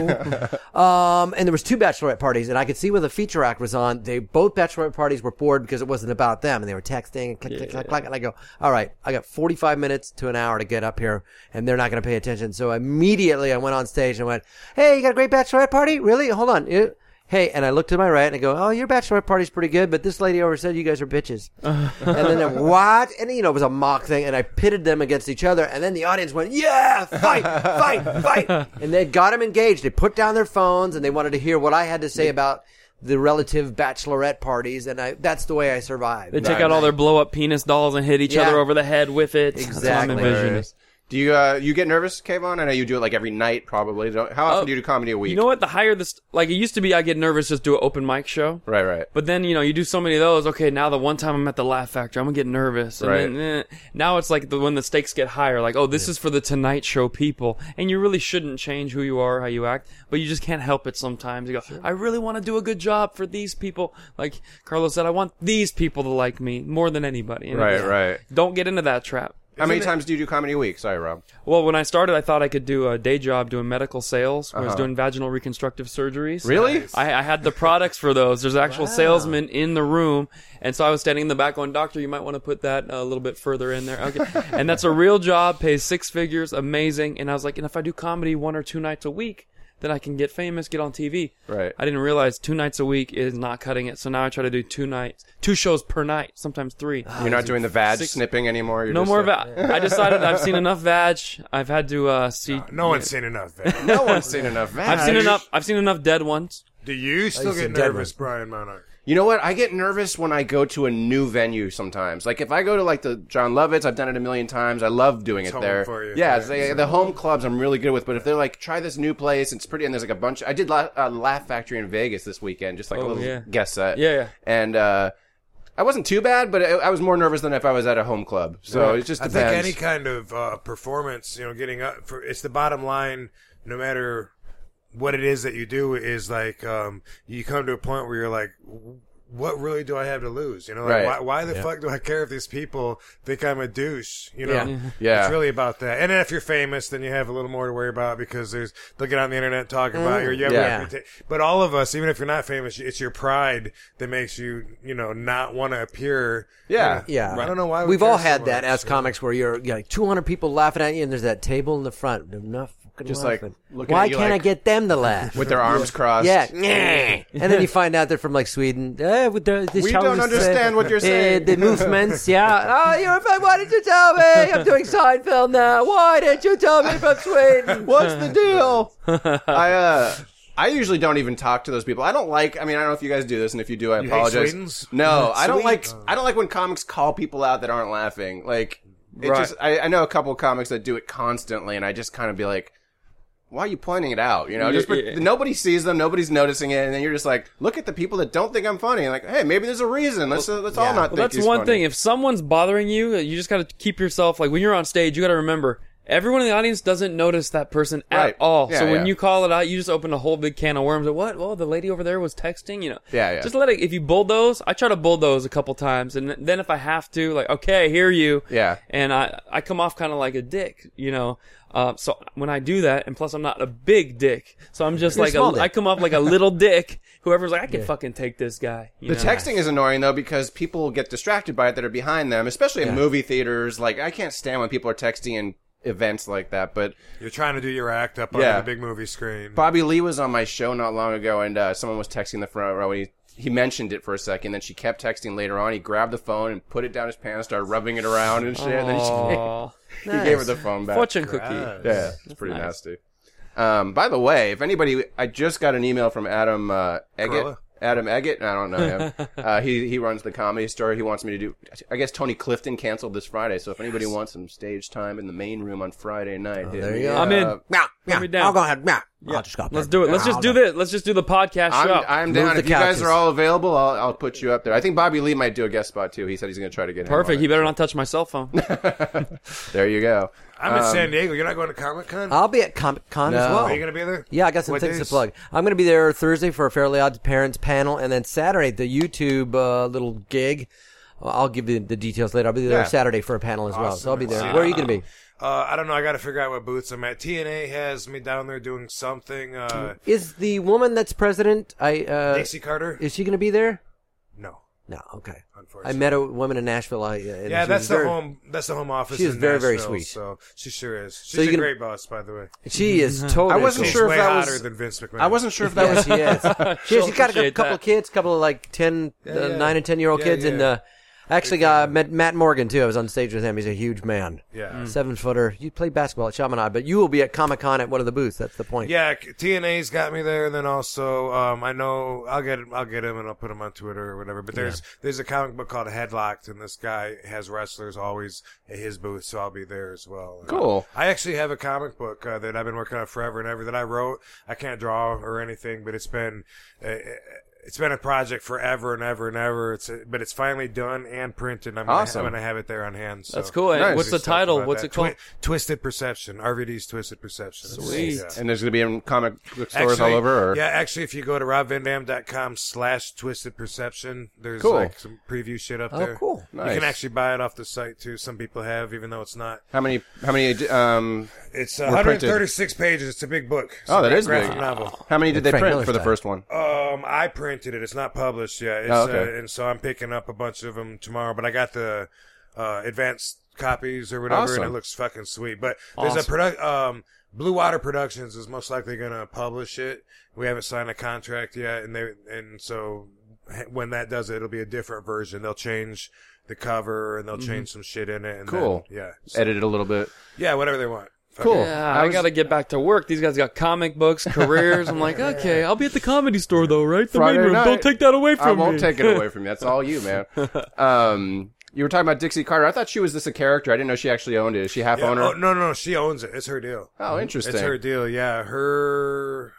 um, and there was two bachelorette parties, and I could see where the feature act was on. They both bachelorette parties were bored because it wasn't about them, and they were texting and click, click, click, click. And I go, all right, I got forty-five minutes to an hour to get up here, and they're not going to pay attention. So immediately I went on stage and went, hey, you got a great bachelorette party? Really? Hold on. You- Hey, and I looked to my right and I go, oh, your bachelorette party's pretty good, but this lady over said you guys are bitches. and then, they're, what? And, you know, it was a mock thing, and I pitted them against each other, and then the audience went, yeah, fight, fight, fight. And they got them engaged. They put down their phones, and they wanted to hear what I had to say about the relative bachelorette parties, and I that's the way I survived. They take out all their blow-up penis dolls and hit each Yeah. other over the head with it. That's what I'm Exactly. envisioning. Do you uh, you get nervous, Kayvon? I know you do it like every night, probably. Don't- How often Oh, do you do comedy a week? You know what? The higher this, like it used to be, I get nervous just do an open mic show. Right, right. But then, you know, you do so many of those. Okay, now the one time I'm at the Laugh Factory, I'm gonna get nervous. And Right. then, eh, now it's like the, when the stakes get higher, like, oh, this is for the Tonight Show people, and you really shouldn't change who you are, how you act, but you just can't help it sometimes. You go, I really want to do a good job for these people. Like Carlos said, I want these people to like me more than anybody. And Right, it's- right. Don't get into that trap. How many times do you do comedy a week? Sorry, Rob. Well, when I started, I thought I could do a day job doing medical sales. Where I was Uh-huh. doing vaginal reconstructive surgeries. Really? I, I had the products for those. There's actual salesmen in the room, and so I was standing in the back going, "Doctor, you might want to put that a little bit further in there." Okay, and that's a real job, pays six figures, amazing. And I was like, and if I do comedy one or two nights a week, then I can get famous, get on T V. Right. I didn't realize two nights a week is not cutting it. So now I try to do two nights, two shows per night, sometimes three. You're not doing the vag Six- snipping anymore? You're no just, more uh, vag. I decided I've seen enough vag. I've had to uh, see. No, no one's seen enough. Vag. No one's seen enough vag. I've seen enough. I've seen enough dead ones. Do you still I've get seen dead nervous, ones. Brian Monarch? You know what? I get nervous when I go to a new venue sometimes. Like if I go to like the John Lovitz, I've done it a million times. I love doing It's it home there. for you. Yeah, Yeah, it's like, so- the home clubs I'm really good with. But if they're like, try this new place, it's pretty, and there's like a bunch. I did La- uh, Laugh Factory in Vegas this weekend, just like Oh, a little yeah. guest set. Yeah, yeah. And uh, I wasn't too bad, but I, I was more nervous than if I was at a home club. So Right. it just I depends. think any kind of uh, performance, you know, getting up for it's the bottom line. No matter what it is that you do, is like um, you come to a point where you're like, what really do I have to lose? You know, like, Right. why, why the Yeah. fuck do I care if these people think I'm a douche? You know, Yeah. Yeah. It's really about that. And then if you're famous, then you have a little more to worry about because there's they'll get on the internet talking about you. You have a Yeah. reputa- But all of us, even if you're not famous, it's your pride that makes you, you know, not want to appear. Yeah. Yeah. I don't know why we We've care all so had that much. as comics where you're, you're like two hundred people laughing at you and there's that table in the front. They're not fucking Just, like, laughing. looking Why at you can't I like- get them to laugh? with their arms crossed. Yeah. And then you find out they're from like Sweden. Eh, with the, the We shows, don't understand uh, what you're eh, saying. the movements, yeah. Oh, you're from, why did you tell me? I'm doing Seinfeld now. Why didn't you tell me from Sweden? What's the deal? I uh I usually don't even talk to those people. I don't like. I mean, I don't know if you guys do this, and if you do, I You hate apologize. Swedens? No, I don't like. Sweden? I don't like when comics call people out that aren't laughing. Like, it Right. just. I, I know a couple of comics that do it constantly, and I just kind of be like, "Why are you pointing it out?" You know, just Yeah, for- yeah. nobody sees them, nobody's noticing it, and then you're just like, "Look at the people that don't think I'm funny." And like, hey, maybe there's a reason. Let's uh, let's all yeah. not. Well, think that's he's one funny. thing. If someone's bothering you, you just got to keep yourself like when you're on stage. You got to remember everyone in the audience doesn't notice that person at Right. all. Yeah, so when yeah. you call it out, you just open a whole big can of worms. Like, what? Well, the lady over there was texting. You know. Yeah, yeah. Just let it. If you bulldoze, I try to bulldoze a couple times, and then if I have to, like, okay, I hear you. Yeah. And I I come off kind of like a dick, you know. Uh, so when I do that, and plus I'm not a big dick, so I'm just You're a like a, small dick. I come off like a little dick. Whoever's like, I can fucking take this guy. You The know? texting is annoying though because people get distracted by it that are behind them, especially in Yeah. movie theaters. Like I can't stand when people are texting in events like that. But You're trying to do your act up on Yeah. the big movie screen. Bobby Lee was on my show not long ago, and uh, someone was texting the front row. And he he mentioned it for a second, then she kept texting later on. He grabbed the phone and put it down his pants, started rubbing it around and shit. And then she, Aw. he gave her the phone back. Fortune cookie. Yeah, it's pretty nice. nasty. Um, by the way, if anybody, I just got an email from Adam uh, Eggett. Gorilla? Adam Eggett, I don't know him. uh, he he runs the Comedy Store. He wants me to do. I guess Tony Clifton canceled this Friday, so if anybody wants some stage time in the main room on Friday night, hit there me you go. up. I'm in. Yeah, Put me down. I'll go ahead. Yeah. I'll just go up Let's there. do it. Let's Yeah, just I'll do go. this. Let's just do the podcast I'm, show. I'm Move down. the If you guys couches. are all available, I'll I'll put you up there. I think Bobby Lee might do a guest spot too. He said he's going to try to get him Perfect. on He it. better not touch my cell phone. There you go. I'm in Um, San Diego. You're not going to Comic Con? I'll be at Comic Con as No. well. Are you going to be there? Yeah, I got some What things days? to plug. I'm going to be there Thursday for a Fairly Odd Parents panel, and then Saturday the YouTube uh, little gig. I'll give you the details later. I'll be there Yeah. Saturday for a panel as well, so I'll be there. Awesome. Where are you going to be? Uh, I don't know. I got to figure out what booths I'm at. T N A has me down there doing something. Uh, Is the woman that's president? I uh, Lacey Carter? Is she going to be there? No. No. Okay. I Unfortunately. met a woman in Nashville. I, uh, and Yeah, she that's was the very- home. That's the home office. She is in very, very Nashville, sweet. So she sure is. She's So you a can- great boss, by the way. She is totally. I wasn't She's sure if way that was- hotter than Vince McMahon. I wasn't sure if that Yeah, was. she is. She She'll she's got a appreciate couple that. of kids, couple of like ten, Yeah, uh, yeah. nine and ten year old Yeah, kids, yeah. and uh, I actually got met Matt Morgan too. I was on stage with him. He's a huge man. Yeah. Seven footer. You play basketball at Chaminade, but you will be at Comic Con at one of the booths. That's the point. Yeah, T N A's got me there. And then also, um, I know I'll get I'll get him and I'll put him on Twitter or whatever. But there's there's a comic book called Headlocked, and this guy has wrestlers always at his booth, so I'll be there as well. And, Cool. uh, I actually have a comic book uh, that I've been working on forever and ever that I wrote. I can't draw or anything, but it's been. Uh, It's been a project forever and ever and ever. It's a, but it's finally done and printed. I'm Awesome. gonna, I'm gonna have it there on hand. So. That's cool. And Nice. what's the Stoked title? about What's that. it called? Twi- Twisted Perception. R V D's Twisted Perception. It's- Sweet. yeah. And there's going to be in comic book stores Actually, all over. Or? Yeah, actually, if you go to rob van dam dot com slash twisted perception, there's Cool. like some preview shit up Oh, there. cool. You Nice. can actually buy it off the site too. Some people have, even though it's not. How many? How many? Um, It's uh, Were one hundred printed. thirty-six pages. It's a big book. It's Oh, a that gra- is big. graphic novel. how many did they Frank print Miller for the style. first one? Um, I printed it. It's not published yet. It's, Oh, okay. uh, and so I'm picking up a bunch of them tomorrow. But I got the uh, advanced copies or whatever, Awesome. and it looks fucking sweet. But there's Awesome. a product. Um, Blue Water Productions is most likely gonna publish it. We haven't signed a contract yet, and they and so when that does it, it'll be a different version. They'll change the cover and they'll Mm-hmm. change some shit in it. And Cool. Then, yeah. So, Edit it a little bit. yeah, whatever they want. Fuck Cool. it. Yeah, I I, was- gotta get back to work. These guys got comic books, careers. I'm like, okay, I'll be at the comedy store though, right? The Friday main room. night. Don't take that away from I me. won't take it away from you. That's all you, man. Um, you were talking about Dixie Carter. I thought she was just a character. I didn't know she actually owned it. Is she half Yeah, owner? oh, no, no, no, she owns it. It's her deal. Oh, interesting. It's her deal. Yeah, her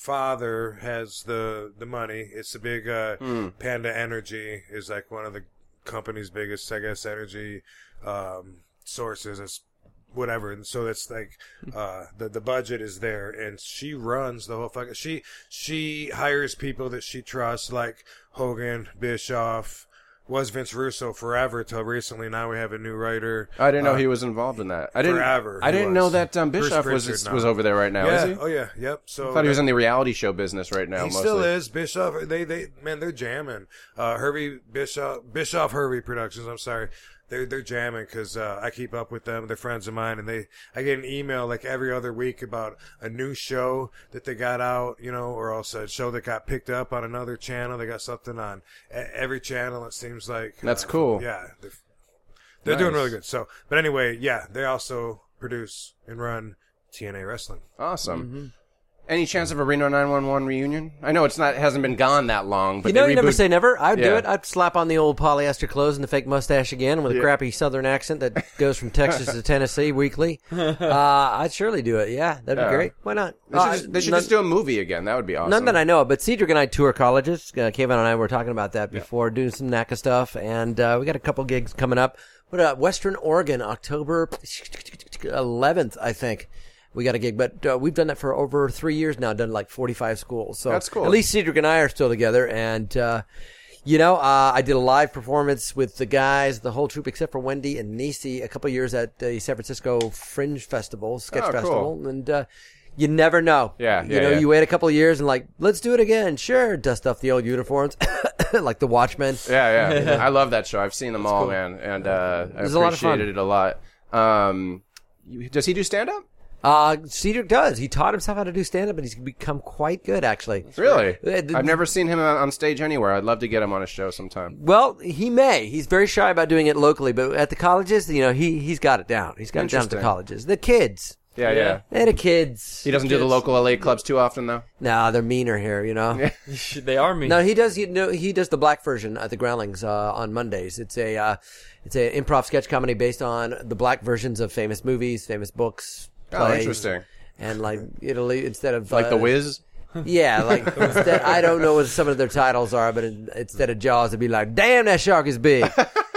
father has the the money. It's a big uh, Hmm. Panda Energy is like one of the company's biggest, I guess, energy um, sources. It's whatever, and so it's like uh, the the budget is there, and she runs the whole fucking. She she hires people that she trusts, like Hogan, Bischoff. Was Vince Russo forever till recently. Now we have a new writer. I didn't know Uh, he was involved in that. I didn't. forever I he didn't was. know that um, Bruce Bischoff was Pritchard was now. over there right now. Yeah. Is he? Oh yeah. Yep. So I thought he was that- in the reality show business right now. He mostly. still is. Bischoff. They they man, they're jamming. Uh, Herbie Bischoff Bischoff Herbie Productions. I'm sorry. They're they're jamming because uh, I keep up with them. They're friends of mine, and they I get an email like every other week about a new show that they got out, you know, or else a show that got picked up on another channel. They got something on e- every channel. It seems like That's uh, cool. Yeah, they're, they're Nice. doing really good. So, but anyway, yeah, they also produce and run T N A Wrestling. Awesome. Mm-hmm. Any chance of a Reno nine one one reunion? I know it's not it hasn't been gone that long, but You know, they you never reboot- say never. I'd do Yeah. it. I'd slap on the old polyester clothes and the fake mustache again with a Yeah. crappy southern accent that goes from Texas to Tennessee weekly. Uh, I'd surely do it. Yeah, that'd Yeah. be great. Why not? They should, Uh, just, they should none, just do a movie again. That would be awesome. none that I know of, but Cedric and I tour colleges. Uh, Kevin and I were talking about that before, doing some NACA stuff, and uh, we got a couple gigs coming up. What uh, Western Oregon, October eleventh, I think. We got a gig, but uh, we've done that for over three years now, done like forty-five schools. So That's cool. At least Cedric and I are still together. And, uh, you know, uh, I did a live performance with the guys, the whole troupe, except for Wendy and Nisi, a couple years at the San Francisco Fringe Festival, Sketch Oh, cool. Festival. And uh, you never know. Yeah, You yeah, know, yeah. you wait a couple of years and like, let's do it again. Sure. Dust off the old uniforms, like the Watchmen. Yeah, yeah. I love that show. I've seen them all, man, and uh, I was a lot of fun. appreciated it a lot. Um, you- does he do stand up? Uh, Cedric does. He taught himself how to do stand-up, and he's become quite good, actually. Really? Uh, the- I've never seen him on on stage anywhere. I'd love to get him on a show sometime. Well, he may. He's very shy about doing it locally, but at the colleges, you know, he, he's got it down. He's got it down at the Interesting. colleges. The kids. Yeah, yeah. They're the kids. He doesn't do the local L A clubs too often, though. Nah, they're meaner here, you know. They are mean. No, he does. You know, he does the black version at the Groundlings uh, on Mondays. It's a uh, it's a improv sketch comedy based on the black versions of famous movies, famous books, Oh, plays, interesting. and like Italy instead of Like uh, The Wiz. Yeah, like instead, I don't know what some of their titles are, but in, instead of Jaws, it'd be like, "Damn, that shark is big."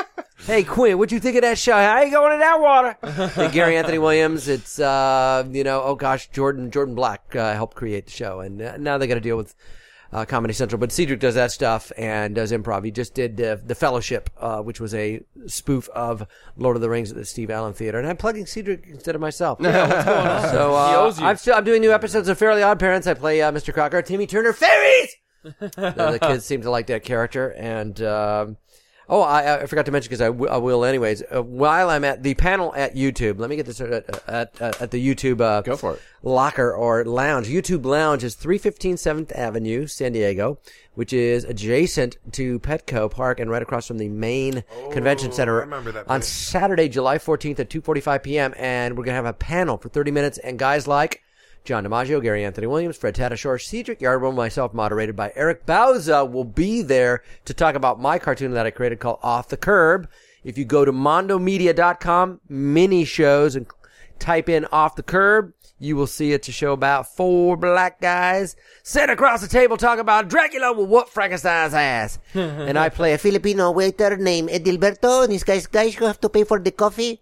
Hey Quinn, what you think of that shark? How you going in that water? And Gary Anthony Williams. It's uh, you know, oh gosh, Jordan Jordan Black uh, helped create the show, and uh, now they got to deal with uh, Comedy Central. But Cedric does that stuff and does improv. He just did uh, The Fellowship, uh, which was a spoof of Lord of the Rings at the Steve Allen Theater. And I'm plugging Cedric instead of myself. Yeah, what's going on? So uh, He owes you. I'm still I'm doing new episodes of Fairly Odd Parents. I play uh, Mister Crocker, Timmy Turner, fairies. the, the kids seem to like that character, and um, oh, I, I forgot to mention because I, w- I will anyways. Uh, while I'm at the panel at YouTube, let me get this at at, at, at the YouTube. Uh, Go for it. Locker or lounge. YouTube Lounge is three fifteen seventh Avenue, San Diego, which is adjacent to Petco Park and right across from the main convention center. I remember that On place. Saturday, July fourteenth at two forty-five p.m. And we're going to have a panel for thirty minutes. And guys like John DiMaggio, Gary Anthony Williams, Fred Tatasciore, Cedric Yardwell, myself, moderated by Eric Bauza, will be there to talk about my cartoon that I created called Off the Curb. If you go to mondo media dot com, mini shows, and type in Off the Curb, you will see it's a show about four black guys sitting across the table talking about Dracula will whoop Frankenstein's ass. And I play a Filipino waiter named Edilberto, and these guys, guys, you have to pay for the coffee.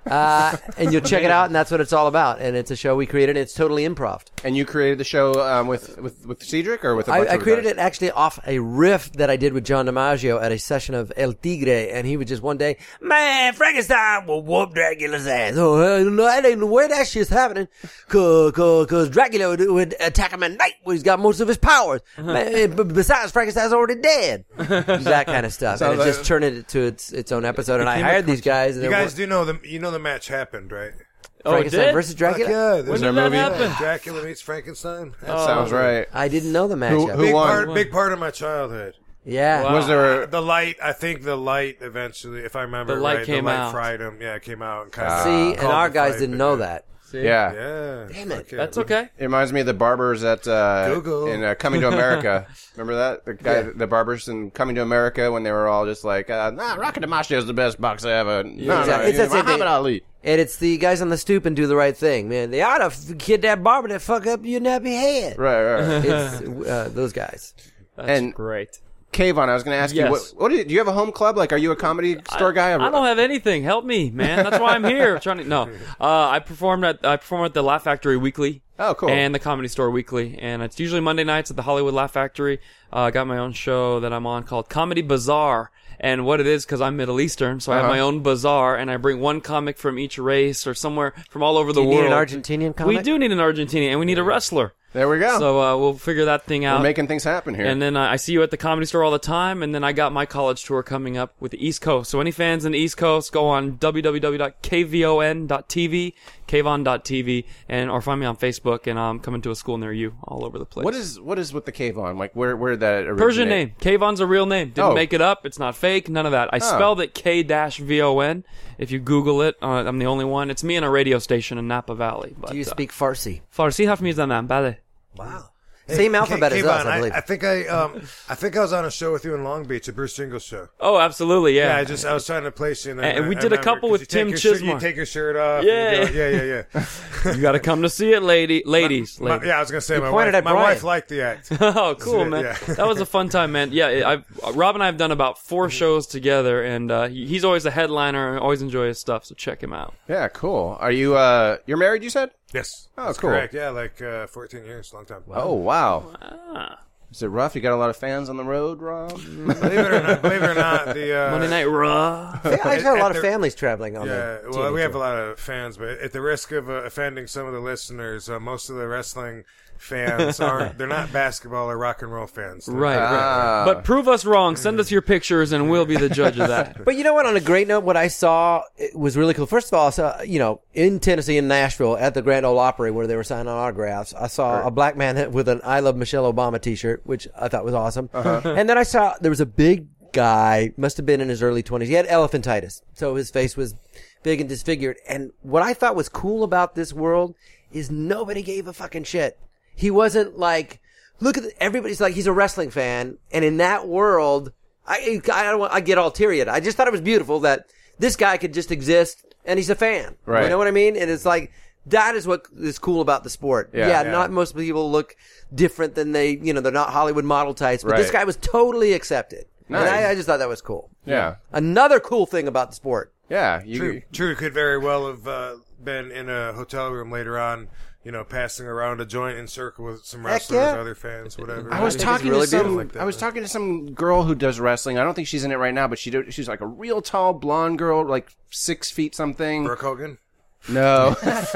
Uh, and you'll check it out, and that's what it's all about. And it's a show we created. It's totally improv. And you created the show um, with, with with Cedric or with a bunch I, I of created guys? it actually off a riff that I did with John DiMaggio at a session of El Tigre, and he would just one day, man, Frankenstein will whoop Dracula's ass. Oh, uh, no, I didn't know where that shit's happening, cause, cause, cause Dracula would, would attack him at night when he's got most of his powers. Man, b- besides, Frankenstein's already dead. That kind of stuff. Sounds and it like- just turned it into its its own episode. And I Became a hired these cartoon. guys. And You they guys were- do know the you know the match happened, right? Oh, it Frankenstein did? versus Dracula? Fuck yeah, there's When a did that movie. happen? Dracula meets Frankenstein. That sounds right. I didn't know the matchup. Who- who Big won? part, big part of my childhood. Yeah. Wow. Was there a... The light, I think the light eventually, if I remember The light right, came the light out. fried him. Yeah, it came out and kind of See, and our guys didn't know that. See? Yeah. Yeah. Damn it. Okay. That's okay. It reminds me of the barbers at uh, Google. in uh, Coming to America. Remember that the guy, Yeah. the barbers in Coming to America when they were all just like, uh, "Nah, Rocky DiMaggio is the best boxer ever." No, no, Exactly. It's that same Muhammad thing. Ali. And it's the guys on the stoop and do the right thing, man. They ought to f- get that barber that fuck up your nappy head. Right, right. It's uh, those guys. That's And- great. Kayvon, I was going to ask you, Yes. what, what do, you, do you have a home club? Like, are you a comedy store guy? I don't have anything. Help me, man. That's why I'm here. Trying to no. Uh, I performed at I perform at the Laugh Factory weekly. Oh, cool. And the Comedy Store weekly, and it's usually Monday nights at the Hollywood Laugh Factory. Uh, I got my own show that I'm on called Comedy Bazaar. And what it is, because I'm Middle Eastern, so I have Uh-huh. my own bazaar, and I bring one comic from each race or somewhere from all over the Do you world. need an Argentinian comic? We do need an Argentinian, and we need a wrestler. There we go. So uh, we'll figure that thing out. We're making things happen here. And then uh, I see you at the Comedy Store all the time, and then I got my college tour coming up with the East Coast. So any fans in the East Coast, go on w w w dot k v o n dot t v, kvon dot t v, and or find me on Facebook, and I'm coming to a school near you, all over the place. what is what is with the Kayvon? Like, where where did that originate? Persian name? Kayvon's a real name. Didn't Oh. make it up. It's not fake. None of that. I Oh. spelled it K V O N. If you Google it, uh, I'm the only one. It's me in a radio station in Napa Valley. But, Do you uh, speak Farsi? Farsi hafmizanam, bale. Wow. Same alphabet K- as us, Kayvon, I believe. I, think I um I think I was on a show with you in Long Beach, a Bruce Jingles show. Oh, absolutely, yeah. Yeah, I just I was trying to place you, in there. And we I did a remember, couple 'cause with you take Tim your shirt- Chismar. You take your shirt off. Yeah. you go- yeah, yeah, yeah. You got to come to see it, lady, ladies. My- ladies. yeah, I was gonna say You my pointed wife. at My Brian. wife liked the act. Oh, cool, man. Yeah. That was a fun time, man. Yeah, I've, Rob and I have done about four shows together, and uh, he, he's always a headliner. I always enjoy his stuff, so check him out. Yeah, cool. Are you uh you're married? You said? Yes. Oh, that's cool. correct. Yeah, like uh, fourteen years, long time. Oh wow. Ah. Is it rough? You got a lot of fans on the road, Rob? Believe it or not, believe it or not, the uh, Monday Night Raw. I got a at lot of the- families traveling on Yeah, the well, T V we have a tour. lot of fans, but at the risk of uh, offending some of the listeners, uh, most of the wrestling fans aren't. They're not basketball or rock and roll fans. They're- Right, Ah. right. But prove us wrong. Send us your pictures, and we'll be the judge of that. But you know what? On a great note, what I saw it was really cool. First of all, I saw, you know, in Tennessee, in Nashville, at the Grand Ole Opry, where they were signing autographs, I saw a black man with an "I Love Michelle Obama" T-shirt, which I thought was awesome. And then I saw there was a big guy, must have been in his early twenties. He had elephantitis, so his face was big and disfigured. And what I thought was cool about this world is nobody gave a fucking shit. He wasn't like, look at the, everybody's like, he's a wrestling fan, and in that world, I I don't want, I get all teary-eyed. I just thought it was beautiful that this guy could just exist and he's a fan. Right. You know what I mean? And it's like that is what is cool about the sport. Yeah. Yeah, Yeah. not most people look different than they, you know, they're not Hollywood model types, but this Right. guy was totally accepted. Nice. And I, I just thought that was cool. Yeah. Another cool thing about the sport. Yeah. You, True, True could very well have uh, been in a hotel room later on, you know, passing around a joint in circle with some Heck wrestlers, yeah. other fans, whatever. I was think it's talking really to some. beautiful like that, I was man. talking to some girl who does wrestling. I don't think she's in it right now, but she do, she's like a real tall blonde girl, like six feet something. Brooke Hogan. No,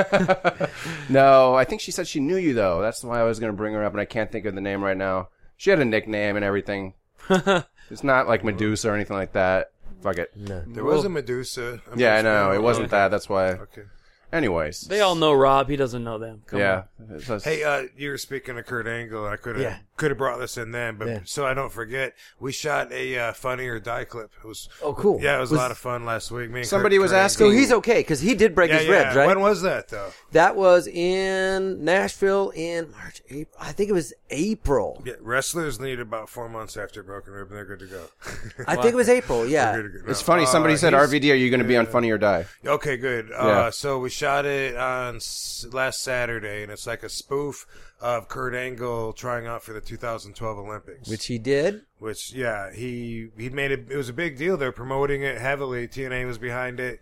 no. I think she said she knew you though. That's why I was going to bring her up, and I can't think of the name right now. She had a nickname and everything. It's not like Medusa or anything like that. Fuck it. No. There was a Medusa. I'm Yeah, not I know. sure. It wasn't Okay. that. That's why. Okay. Anyways, They all know Rob. He doesn't know them. Come yeah. on. So- Hey, uh, you were speaking of Kurt Angle. I could have Yeah. could have brought this in then, but Yeah. so I don't forget, we shot a uh, Funny or Die clip. It was Oh, cool. yeah, it was, Was- a lot of fun last week. Me and Somebody Kurt- was Kurt asking- So Angle- he's okay, because he did break yeah, his yeah. ribs, right? When was that though? That was in Nashville in March, April. I think it was April. Yeah, wrestlers need about four months after a broken rib, and they're good to go. I think it was April, yeah. They're good to go. it's funny. Uh, Somebody said, he's- "R V D, are you going to be on Funny or Die?" Okay, good. Yeah. Uh, so we shot it on s- last Saturday, and it's like a spoof of Kurt Angle trying out for the two thousand twelve Olympics. Which he did. Which, yeah, he he made it. It was a big deal. They're promoting it heavily. T N A was behind it,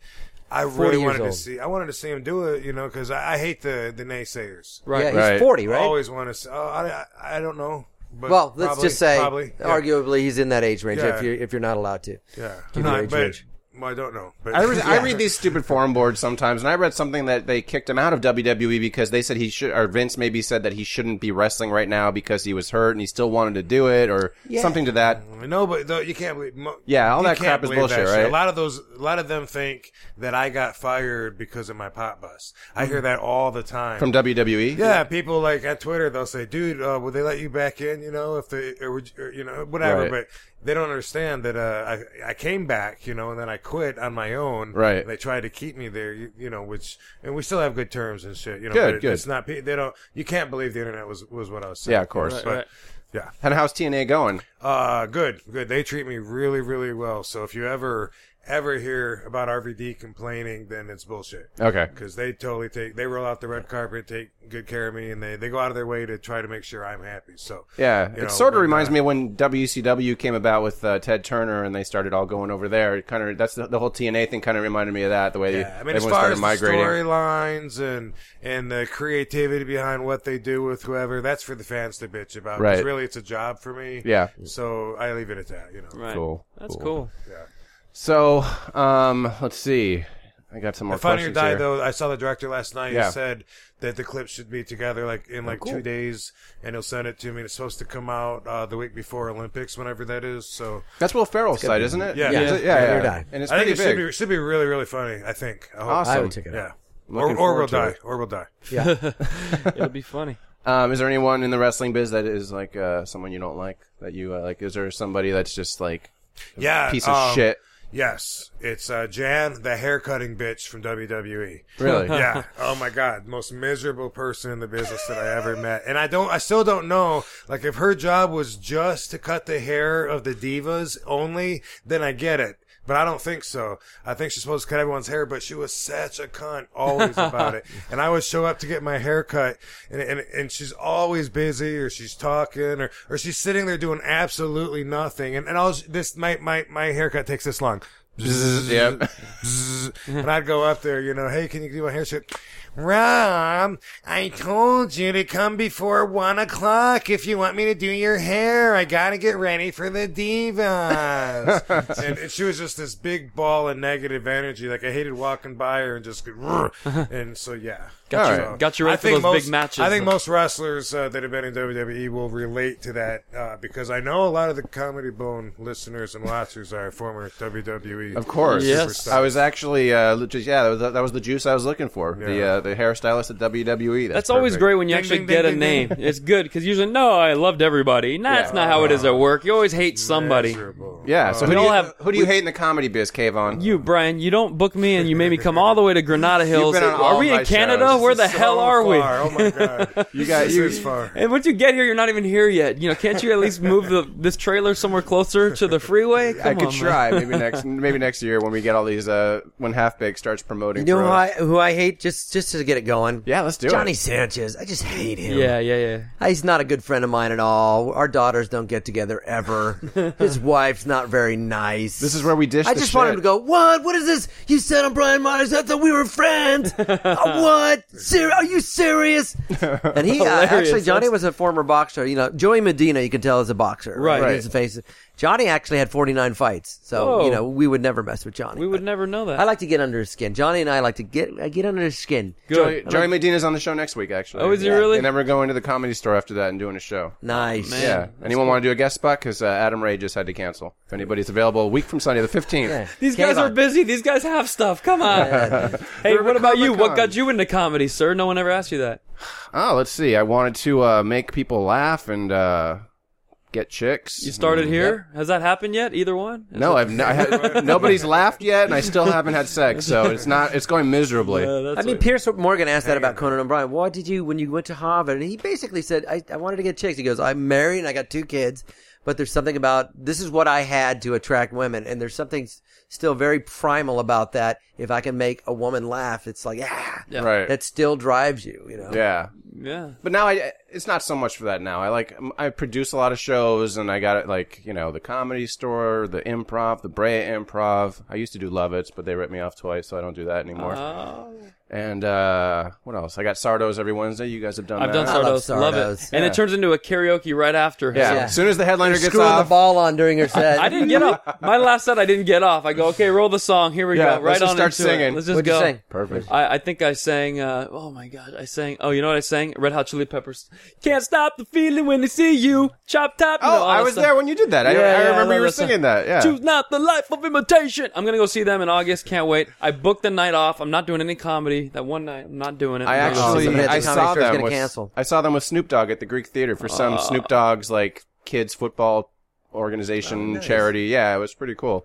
I forty really years wanted old. to see. I wanted to see him do it, you know, because I, I hate the the naysayers. Right. Yeah, he's Right. forty, I right? always want to. See, oh, I, I I don't know. But Well, let's probably, just say, probably, yeah. arguably, he's in that age range Yeah. if you're if you're not allowed to. Yeah, Give No, your age but range. well, I don't know. But I, re- I read these stupid forum boards sometimes, and I read something that they kicked him out of W W E because they said he should, or Vince maybe said that he shouldn't be wrestling right now because he was hurt and he still wanted to do it, or Yeah. something to that. No, but though, you can't believe. mo- Yeah, all you that can't crap is believe bullshit, that shit. right? A lot of those, a lot of them think that I got fired because of my pot bus. I hear that all the time From W W E? Yeah, people like at Twitter, they'll say, "Dude, uh, would they let you back in? You know, if they, or, would you, or you know, whatever." Right. But they don't understand that uh, I I came back, you know, and then I quit on my own. Right. They tried to keep me there, you, you know, which and we still have good terms and shit. You know, Good, but good. It's not. They don't. You can't believe the internet was was what I was saying. Yeah, of course. Right, But, right. Yeah. And how's T N A going? Uh, good, good. They treat me really, really well. So if you ever, ever hear about R V D complaining, then it's bullshit. Okay. Because they totally take, they roll out the red carpet, take good care of me, and they, they go out of their way to try to make sure I'm happy. So Yeah, you it know, sort of when, reminds uh, me of when W C W came about with uh, Ted Turner and they started all going over there. It kind of that's the, the whole T N A thing kind of reminded me of that. The way Yeah, I mean, as everyone far started as the migrating. storylines and and the creativity behind what they do with whoever, that's for the fans to bitch about. 'Cause Right. really, it's a job for me. Yeah. So I leave it at that. You know. Right. Cool. That's Cool. cool. Yeah. So, um, let's see. I got some more The Funny or questions Die, here. though, I saw the director last night. Yeah. He said that the clips should be together like in like cool. two days, and he'll send it to me. It's supposed to come out uh, the week before Olympics, whenever that is. So That's Will Ferrell's site, isn't it? Yeah. yeah, Yeah. yeah. yeah, Funny or Die. And it's I think pretty it should big. be, should be really, really funny. I think. I hope. Awesome. I would check it Yeah. out. Or, Looking or forward we'll to die. it. Or we'll die. Yeah. It'll be funny. Um, is there anyone in the wrestling biz that is like uh, someone you don't like that you uh, like? Is there somebody that's just like a Yeah. piece of um, shit? Yes, it's uh, Jan, the haircutting bitch from W W E. Really? Yeah. Oh my God, most miserable person in the business that I ever met. And I don't, I still don't know. Like, if her job was just to cut the hair of the divas only, then I get it. But I don't think so. I think she's supposed to cut everyone's hair, but she was such a cunt always about it. And I would show up to get my hair cut, and, and, and she's always busy, or she's talking, or, or she's sitting there doing absolutely nothing. And, and all she- this, my, my, my haircut takes this long. Yep. And I'd go up there, you know, hey, can you do my hair? Shit. Rob, I told you to come before one o'clock if you want me to do your hair. I gotta get ready for the divas. and, and she was just this big ball of negative energy. Like, I hated walking by her and just, and so yeah. Got All you, right. got you ready I for think those most, big matches. I think most wrestlers uh, that have been in W W E will relate to that uh, because I know a lot of the Comedy Bone listeners and watchers are former W W E. Of course. Yes. I was actually, uh, legit- yeah, that was, that was the juice I was looking for. The Yeah. uh, the hairstylist at W W E. That's, That's always perfect. great when you Ding, actually ding, get ding, a ding, name. ding. It's good because usually, no, I loved everybody. Nah, that's not how it is at work. You always hate somebody. Miserable. Yeah, so Uh, who we do, all you, have- who do you hate in the comedy biz, Kayvon? You, Brian, you don't book me and you made me come all the way to Granada Hills. been on Are all we my in Canada? shows. Where the This is hell so are we? far. Oh my god! You got This you. is far. And once you get here, you're not even here yet. You know, can't you at least move the this trailer somewhere closer to the freeway? Come I could on, man. try maybe next maybe next year when we get all these uh when Half Baked starts promoting. You know for who I us. who I hate just just to get it going? Yeah, let's do Johnny it. Sanchez. I just hate him. Yeah, yeah, yeah. He's not a good friend of mine at all. Our daughters don't get together ever. His wife's not very nice. This is where we dish. I the just shit. want him to go, what? What is this? You said I'm Brian Myers. I thought we were friends. Uh, what? Ser- are you serious? And he, uh, Hilarious. actually, Johnny That's- was a former boxer. You know, Joey Medina, you can tell is a boxer. Right. Right. He's the face. Johnny actually had forty-nine fights. So, Whoa. you know, we would never mess with Johnny. We would But never know that. I like to get under his skin. Johnny and I like to get I get under his skin. Joey, Good. Joey Medina's on the show next week, actually. Oh, is he Yeah. really? And then we're going to the Comedy Store after that and doing a show. Nice. Man. Yeah. Anyone want to do a guest spot? Because uh, Adam Ray just had to cancel. If anybody's available, a week from Sunday, the fifteenth. Yeah. These guys Kayvon. are busy. These guys have stuff. Come on. Hey, They're what at about you? What Comic-Con. got you into comedy, sir? No one ever asked you that. Oh, let's see. I wanted to uh, make people laugh and uh, get chicks. You started Mm, here. Has that happened yet? Either one? Is No, it- I've n- I had, nobody's laughed yet, and I still haven't had sex. So it's not. It's going miserably. Uh, that's I mean, what- Pierce Morgan asked that about Conan O'Brien. Why did you, when you went to Harvard? And he basically said, I, I wanted to get chicks. He goes, I'm married and I got two kids, but there's something about, this is what I had to attract women. And there's something still very primal about that. If I can make a woman laugh, it's like, ah, Yeah. Right. that still drives you, you know? Yeah. Yeah. But now I, it's not so much for that now. I like, I produce a lot of shows and I got it like, you know, the Comedy Store, the Improv, the Brea Improv. I used to do Love It's, but they ripped me off twice, so I don't do that anymore. Oh. And, uh, what else? I got Sardo's every Wednesday. You guys have done I've that. done I love Sardo's. Love, Sardo's. it. And Yeah. it turns into a karaoke right after. Yeah. Yeah. As soon as the headliner You're gets screwing off. the ball on during her set. I didn't get off. My last set, I didn't get off. I go, okay, roll the song. Here we Yeah, go. Right let's just on start into singing. It. Let's just What'd you go. sing? Perfect. I, I think I sang, uh, oh my god, I sang, oh, you know what I sang? Red Hot Chili Peppers. Can't stop the feeling when they see you. Chop top. You know, Oh, all I that was stuff. there when you did that. I, Yeah, I yeah, remember I you love were that song. singing that. Yeah. Choose not the life of imitation. I'm gonna go see them in August. Can't wait. I booked the night off. I'm not doing any comedy. That one night, I'm not doing it. I I'm gonna go actually, see them. somebody at the I Comedy saw Store's them gonna with, cancel. I saw them with Snoop Dogg at the Greek Theater for some Snoop Dogg's like kids football organization Oh, nice. charity. Yeah, it was pretty cool.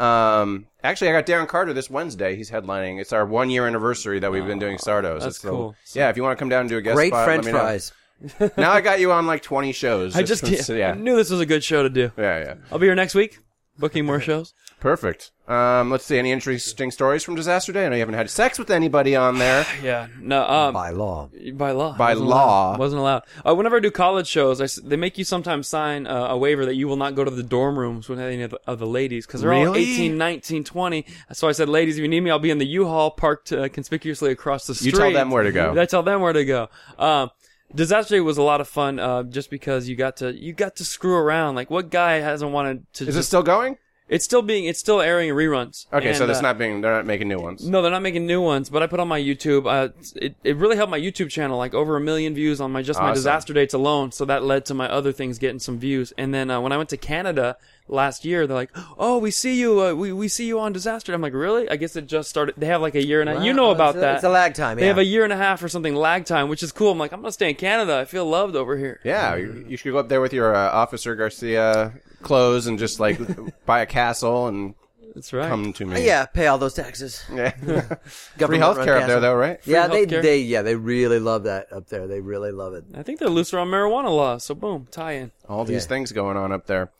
Um, actually, I got Darren Carter this Wednesday. He's headlining. It's our one year anniversary that we've been doing Sardo's. that's It's the- cool. yeah, if you want to come down and do a guest Great spot, French let me know. fries. Now I got you on like twenty shows. I just since- can't, yeah, I knew this was a good show to do. yeah, yeah. I'll be here next week, booking more shows. Perfect. Um, let's see. Any interesting stories from Disaster Day? I know you haven't had sex with anybody on there. Yeah, no, um, By law. By law. By Wasn't law. allowed. Wasn't allowed. Uh, whenever I do college shows, I s they make you sometimes sign uh, a waiver that you will not go to the dorm rooms with any of the, of the ladies because they're all Really? eighteen, nineteen, twenty. So I said, ladies, if you need me, I'll be in the U-Haul parked uh, conspicuously across the street. You tell them where to go. I tell them where to go. Um, Disaster Day was a lot of fun uh, just because you got to you got to screw around. Like, what guy hasn't wanted to Is just... it still going? It's still being, it's still airing reruns. Okay, so And, that's uh, not being. They're not making new ones. No, they're not making new ones, but I put on my YouTube. Uh, it it really helped my YouTube channel, like over a million views on my just my Awesome. disaster dates alone. So that led to my other things getting some views. And then uh, when I went to Canada last year, they're like, "Oh, we see you. Uh, we we see you on Disaster." I'm like, "Really?" I guess it just started. They have like a year and a Wow. you know about It's a- that. it's a lag time, They yeah. have a year and a half or something lag time, which is cool. I'm like, I'm gonna stay in Canada. I feel loved over here. Yeah, you, you should go up there with your uh, Officer Garcia clothes and just like buy a castle and That's right. come to me. Yeah, pay all those taxes. Yeah. Free Government healthcare run up there castle. though, right? Yeah, they healthcare. they yeah they really love that up there. They really love it. I think they're looser on marijuana laws. So boom, tie in. All these Yeah. things going on up there.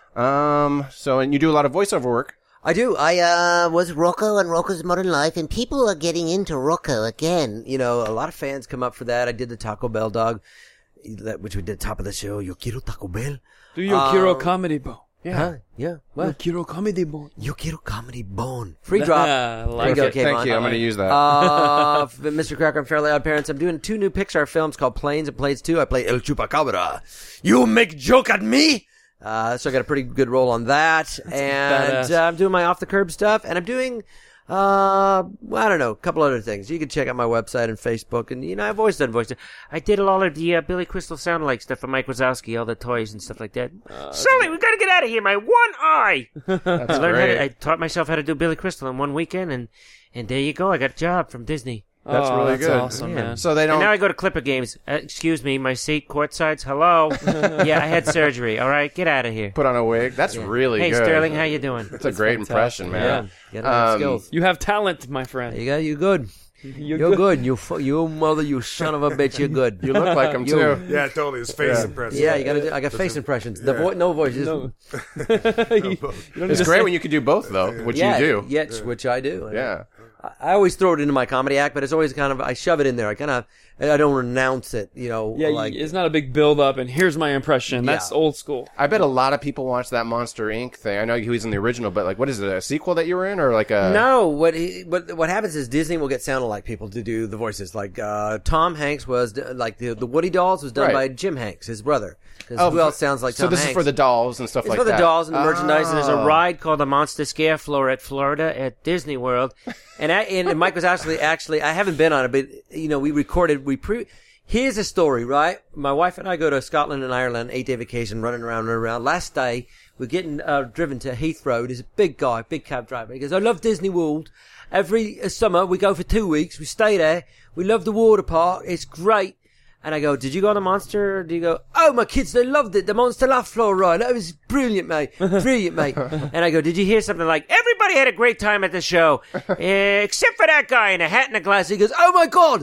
Um. So, and you do a lot of voiceover work. I do. I uh was Rocco and Rocco's Modern Life, and people are getting into Rocco again. you know a lot of fans come up for that. I did the Taco Bell dog, that which we did top of the show. Yo quiero Taco Bell. Do your Um, Kiro comedy, bro. Yeah, huh? Yeah. Your What? Kiro comedy, bro. Yo quiero comedy bone. Free drop. I like There you go, it. Kate Thank Vaughn. you. I'm going to use that. Uh, f- Mister Cracker and Fairly Odd Parents. I'm doing two new Pixar films called Planes and Planes two. I play El Chupacabra. You make joke at me? Uh, so I got a pretty good role on that. and badass. uh, I'm doing my off the curb stuff, and I'm doing, uh, well, I don't know, a couple other things. You can check out my website and Facebook, and you know, I've always done voice. I did all of the uh, Billy Crystal sound like stuff for Mike Wazowski, all the toys and stuff like that. Uh, Sully, we gotta get out of here. My one eye. That's I learned how great. to, I taught myself how to do Billy Crystal in one weekend, and and there you go. I got a job from Disney. That's Oh, really that's good. awesome, Yeah. man. So they And don't. now I go to Clipper games. Uh, excuse me, my seat courtsides. Hello. Yeah, I had surgery. All right, get out of here. Put on a wig. That's really Hey, good. Sterling, how you doing? That's a great impression, man. Yeah, get on Um, skills. You have talent, my friend. There you go. You good. You're, You're good. You fu- you mother. You son of a bitch. You're good. You look like him You- too. Yeah, totally. His face Yeah. impression. Yeah, you gotta do. I got face impressions. The Yeah. vo- no voice. Just, No. It's great when you can do both, though, which yeah, you do. Yes, which I do. Yeah. I, I always throw it into my comedy act, but it's always kind of I shove it in there. I kind of I don't renounce it. You know. Yeah, like it's not a big build up, and here's my impression. That's Yeah. old school. I bet a lot of people watch that Monster Incorporated thing. I know he was in the original, but like, what is it? A sequel that you were in, or like a? No, what he, what what happens is Disney will get sound alike people to do the voices. Like uh, Tom Hanks was like the the Woody Dolls was done Right. by Jim Hanks, his brother. 'Cause Oh, who else sounds like so Tom this Hanks? is for the dolls and stuff It's like for the that. dolls and the merchandise. There's a Oh. ride called the Monster Scare Floor at Florida at Disney World. And I, and Mike was actually actually I haven't been on it, but you know we recorded we pre. Here's a story, right? My wife and I go to Scotland and Ireland, eight day vacation, running around and around. Last day, we're getting uh, driven to Heathrow. There's a big guy, big cab driver. He goes, "I love Disney World. Every uh, summer we go for two weeks. We stay there. We love the water park. It's great." And I go, "Did you go on the Monster?" Or do you go, "Oh, my kids, they loved it. The Monster Laugh Floor ride. That was brilliant, mate. Brilliant, mate." And I go, "Did you hear something like, everybody had a great time at the show, uh, except for that guy in a hat and a glass?" He goes, "Oh, my God.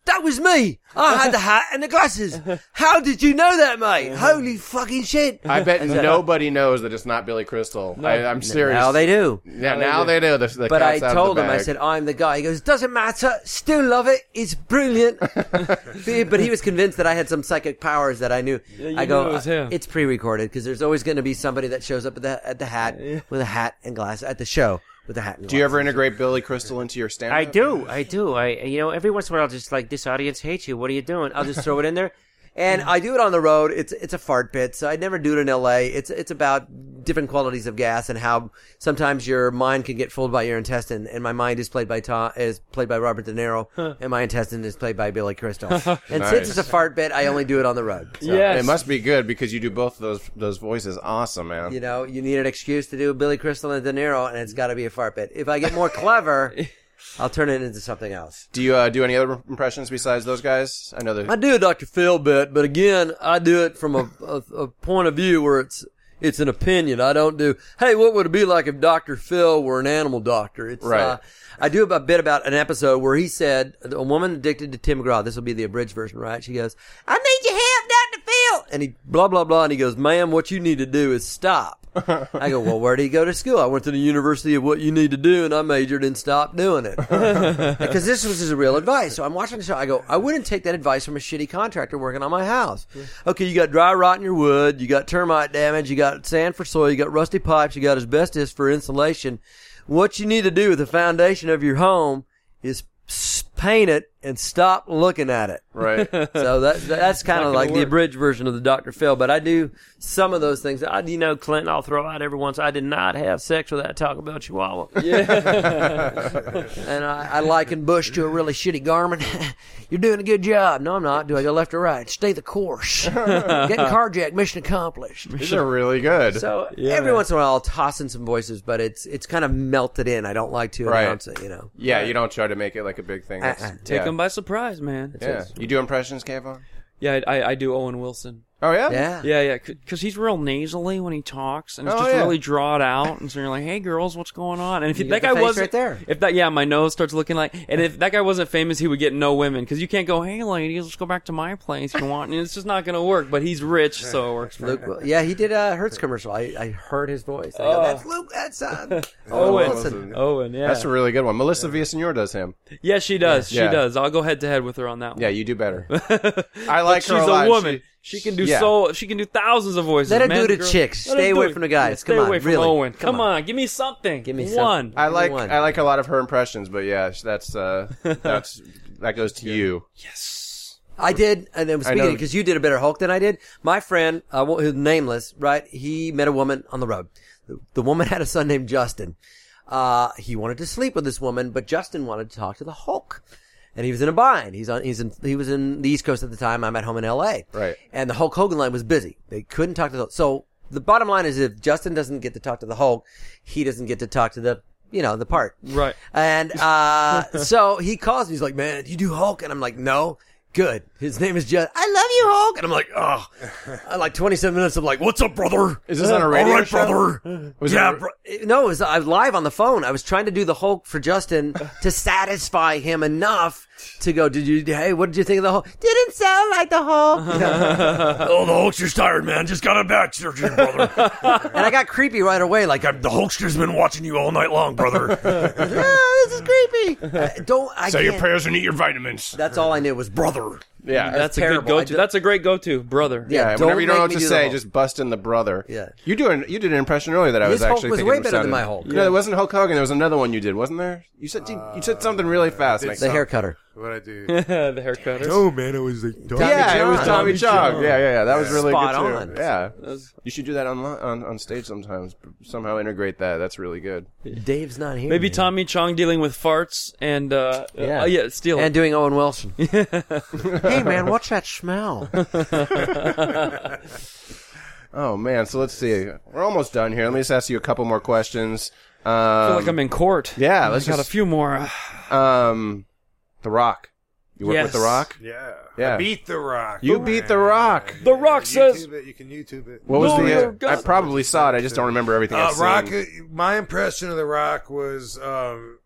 That was me. I had the hat and the glasses. How did you know that, mate? Holy fucking shit. I bet that- nobody knows that it's not Billy Crystal. No. I, I'm serious. Now they do. Yeah, now they do. The, the But I cat's out of told the him, I bag. said, I'm the guy. He goes, doesn't matter. Still love it. It's brilliant. But he was convinced that I had some psychic powers that I knew. Yeah, you I go, knew it was him. it's pre-recorded because there's always going to be somebody that shows up at the, at the hat with a hat and glasses at the show with a hat and Do you ever glasses. integrate Billy Crystal into your stand-up? I do, I do. I, you know, every once in a while, I'll just like, this audience hates you. What are you doing? I'll just throw it in there. And I do it on the road. It's it's a fart bit, so I never do it in L A. It's it's about different qualities of gas and how sometimes your mind can get fooled by your intestine. And my mind is played by Tom, is played by Robert De Niro, and my intestine is played by Billy Crystal. And Nice. since it's a fart bit, I only do it on the road. So, Yes. It must be good because you do both of those those voices awesome, man. you know, you need an excuse to do Billy Crystal and De Niro, and it's got to be a fart bit. If I get more clever, I'll turn it into something else. Do you uh, do any other impressions besides those guys? I know that. I do a Doctor Phil bit, but again, I do it from a, a, a point of view where it's it's an opinion. I don't do, hey, what would it be like if Doctor Phil were an animal doctor? It's, Right. uh, I do a bit about an episode where he said, a woman addicted to Tim McGraw, this will be the abridged version, right? She goes, I need your help, Doctor Phil. And he, blah, blah, blah. And he goes, ma'am, what you need to do is stop. I go, well, where did he go to school? I went to the University of What You Need to Do, and I majored and stopped doing it. Because this was his real advice. So I'm watching the show. I go, I wouldn't take that advice from a shitty contractor working on my house. Okay, you got dry rot in your wood, you got termite damage, you got sand for soil, you got rusty pipes, you got asbestos for insulation. What you need to do with the foundation of your home is s- paint it and stop looking at it. Right. So that that's kind of Not gonna like the work. abridged version of the Doctor Phil. But I do some of those things. I, you know, Clinton, I'll throw out every once. I did not have sex with that Taco Bell Chihuahua. Yeah. And I, I liken Bush to a really shitty Garmin. You're doing a good job. No, I'm not. Do I go left or right? Stay the course. Getting carjacked. Mission accomplished. These are really good. So Yeah. every once in a while I'll toss in some voices, but it's it's kind of melted in. I don't like to Right. announce it, you know. yeah, you don't try to make it like a big thing. That's, Uh-uh. Take yeah. them by surprise, man. Yeah. You do impressions, Kayvon? Yeah, I, I do Owen Wilson. Oh, yeah? Yeah. Yeah, yeah, because he's real nasally when he talks, and it's Oh, just yeah. really drawed out. And so you're like, "Hey, girls, what's going on?" And if You that got guy the face wasn't right there. if that yeah, my nose starts looking like, and if that guy wasn't famous, he would get no women because you can't go, "Hey, ladies, let's go back to my place if you want." And it's just not gonna work. But he's rich, so it works for Luke, him. yeah, he did a Hertz commercial. I, I heard his voice. I go, Oh. that's Luke. That's uh, Owen, Wilson. Owen, yeah, That's a really good one. Melissa Villasenor does him. yeah, she does, Yeah. she does. I'll go head to head with her on that one. Yeah, you do better. I like But her she's a a lot. woman. She- She, can do yeah. so. She can do thousands of voices. Let her man, do it to girl. chicks. Let her Stay do away it. from the guys. Stay Come on, away from really. Owen. Come Come on. on. give me something. Give me some- one. I like One. I like a lot of her impressions, but yeah, that's uh that's that goes to you. Yes. I did, and then I speaking know- because you did a better Hulk than I did. My friend, uh, who's nameless, right? He met a woman on the road. The, the woman had a son named Justin. Uh, he wanted to sleep with this woman, but Justin wanted to talk to the Hulk. And he was in a bind. He's on. He's in. He was in the East Coast at the time. I'm at home in L A. Right. And the Hulk Hogan line was busy. They couldn't talk to the. So the bottom line is, if Justin doesn't get to talk to the Hulk, he doesn't get to talk to the, you know, the part. Right. And uh, so he calls me. He's like, "Man, you do Hulk?" And I'm like, "No." Good. His name is Justin. I love you, Hulk. And I'm like, oh. I like twenty-seven minutes. I'm like, what's up, brother? Is this on a radio All right, show? brother. Was yeah, it- bro- no, it was, I was live on the phone. I was trying to do the Hulk for Justin to satisfy him enough to go, did you, hey, what did you think of the Hulk? Didn't sound like the Hulk. Oh, the Hulkster's tired, man. Just got a back surgery, brother. And I got creepy right away. Like, the Hulkster's been watching you all night long, brother. oh, this is creepy. Uh, don't, I Say your can't- prayers and eat your vitamins. That's all I knew was brother. Yeah. That's a terrible. good I go-to. do- That's a great go-to, brother. Yeah, Yeah, don't whenever you don't know make what me to do the say, Hulk. just bust in the brother. Yeah. You do an, you did an impression earlier that I was His Hulk actually was thinking way better than sounded- my Hulk. You know, it wasn't Hulk Hogan. There was another one you did, wasn't there? You said you said something really fast. Like, The hair cutter. What I do? The hair cutters. Oh, man, it was like... yeah, it was John. Tommy Tommy Chong. Chong. Yeah, yeah, yeah. That was really Spot good on. too. Yeah, That's- you should do that on on on stage sometimes. Somehow integrate that. That's really good. Dave's not here. Maybe man. Tommy Chong dealing with farts and uh, Yeah. uh, yeah, steal And it. doing Owen Wilson. Hey, man, what's that smell? Oh man, so let's see. We're almost done here. Let me just ask you a couple more questions. Um, I feel like I'm in court. yeah, I let's got just- a few more. um, The Rock. You work with Yes. The Rock? Yeah. Yeah. I beat The Rock. You man. beat The Rock. The Rock says- YouTube it. You can YouTube it. What was No, the? you're Uh, God. I probably saw it. I just don't remember everything. Uh, I've seen. Rock. My impression of The Rock was um,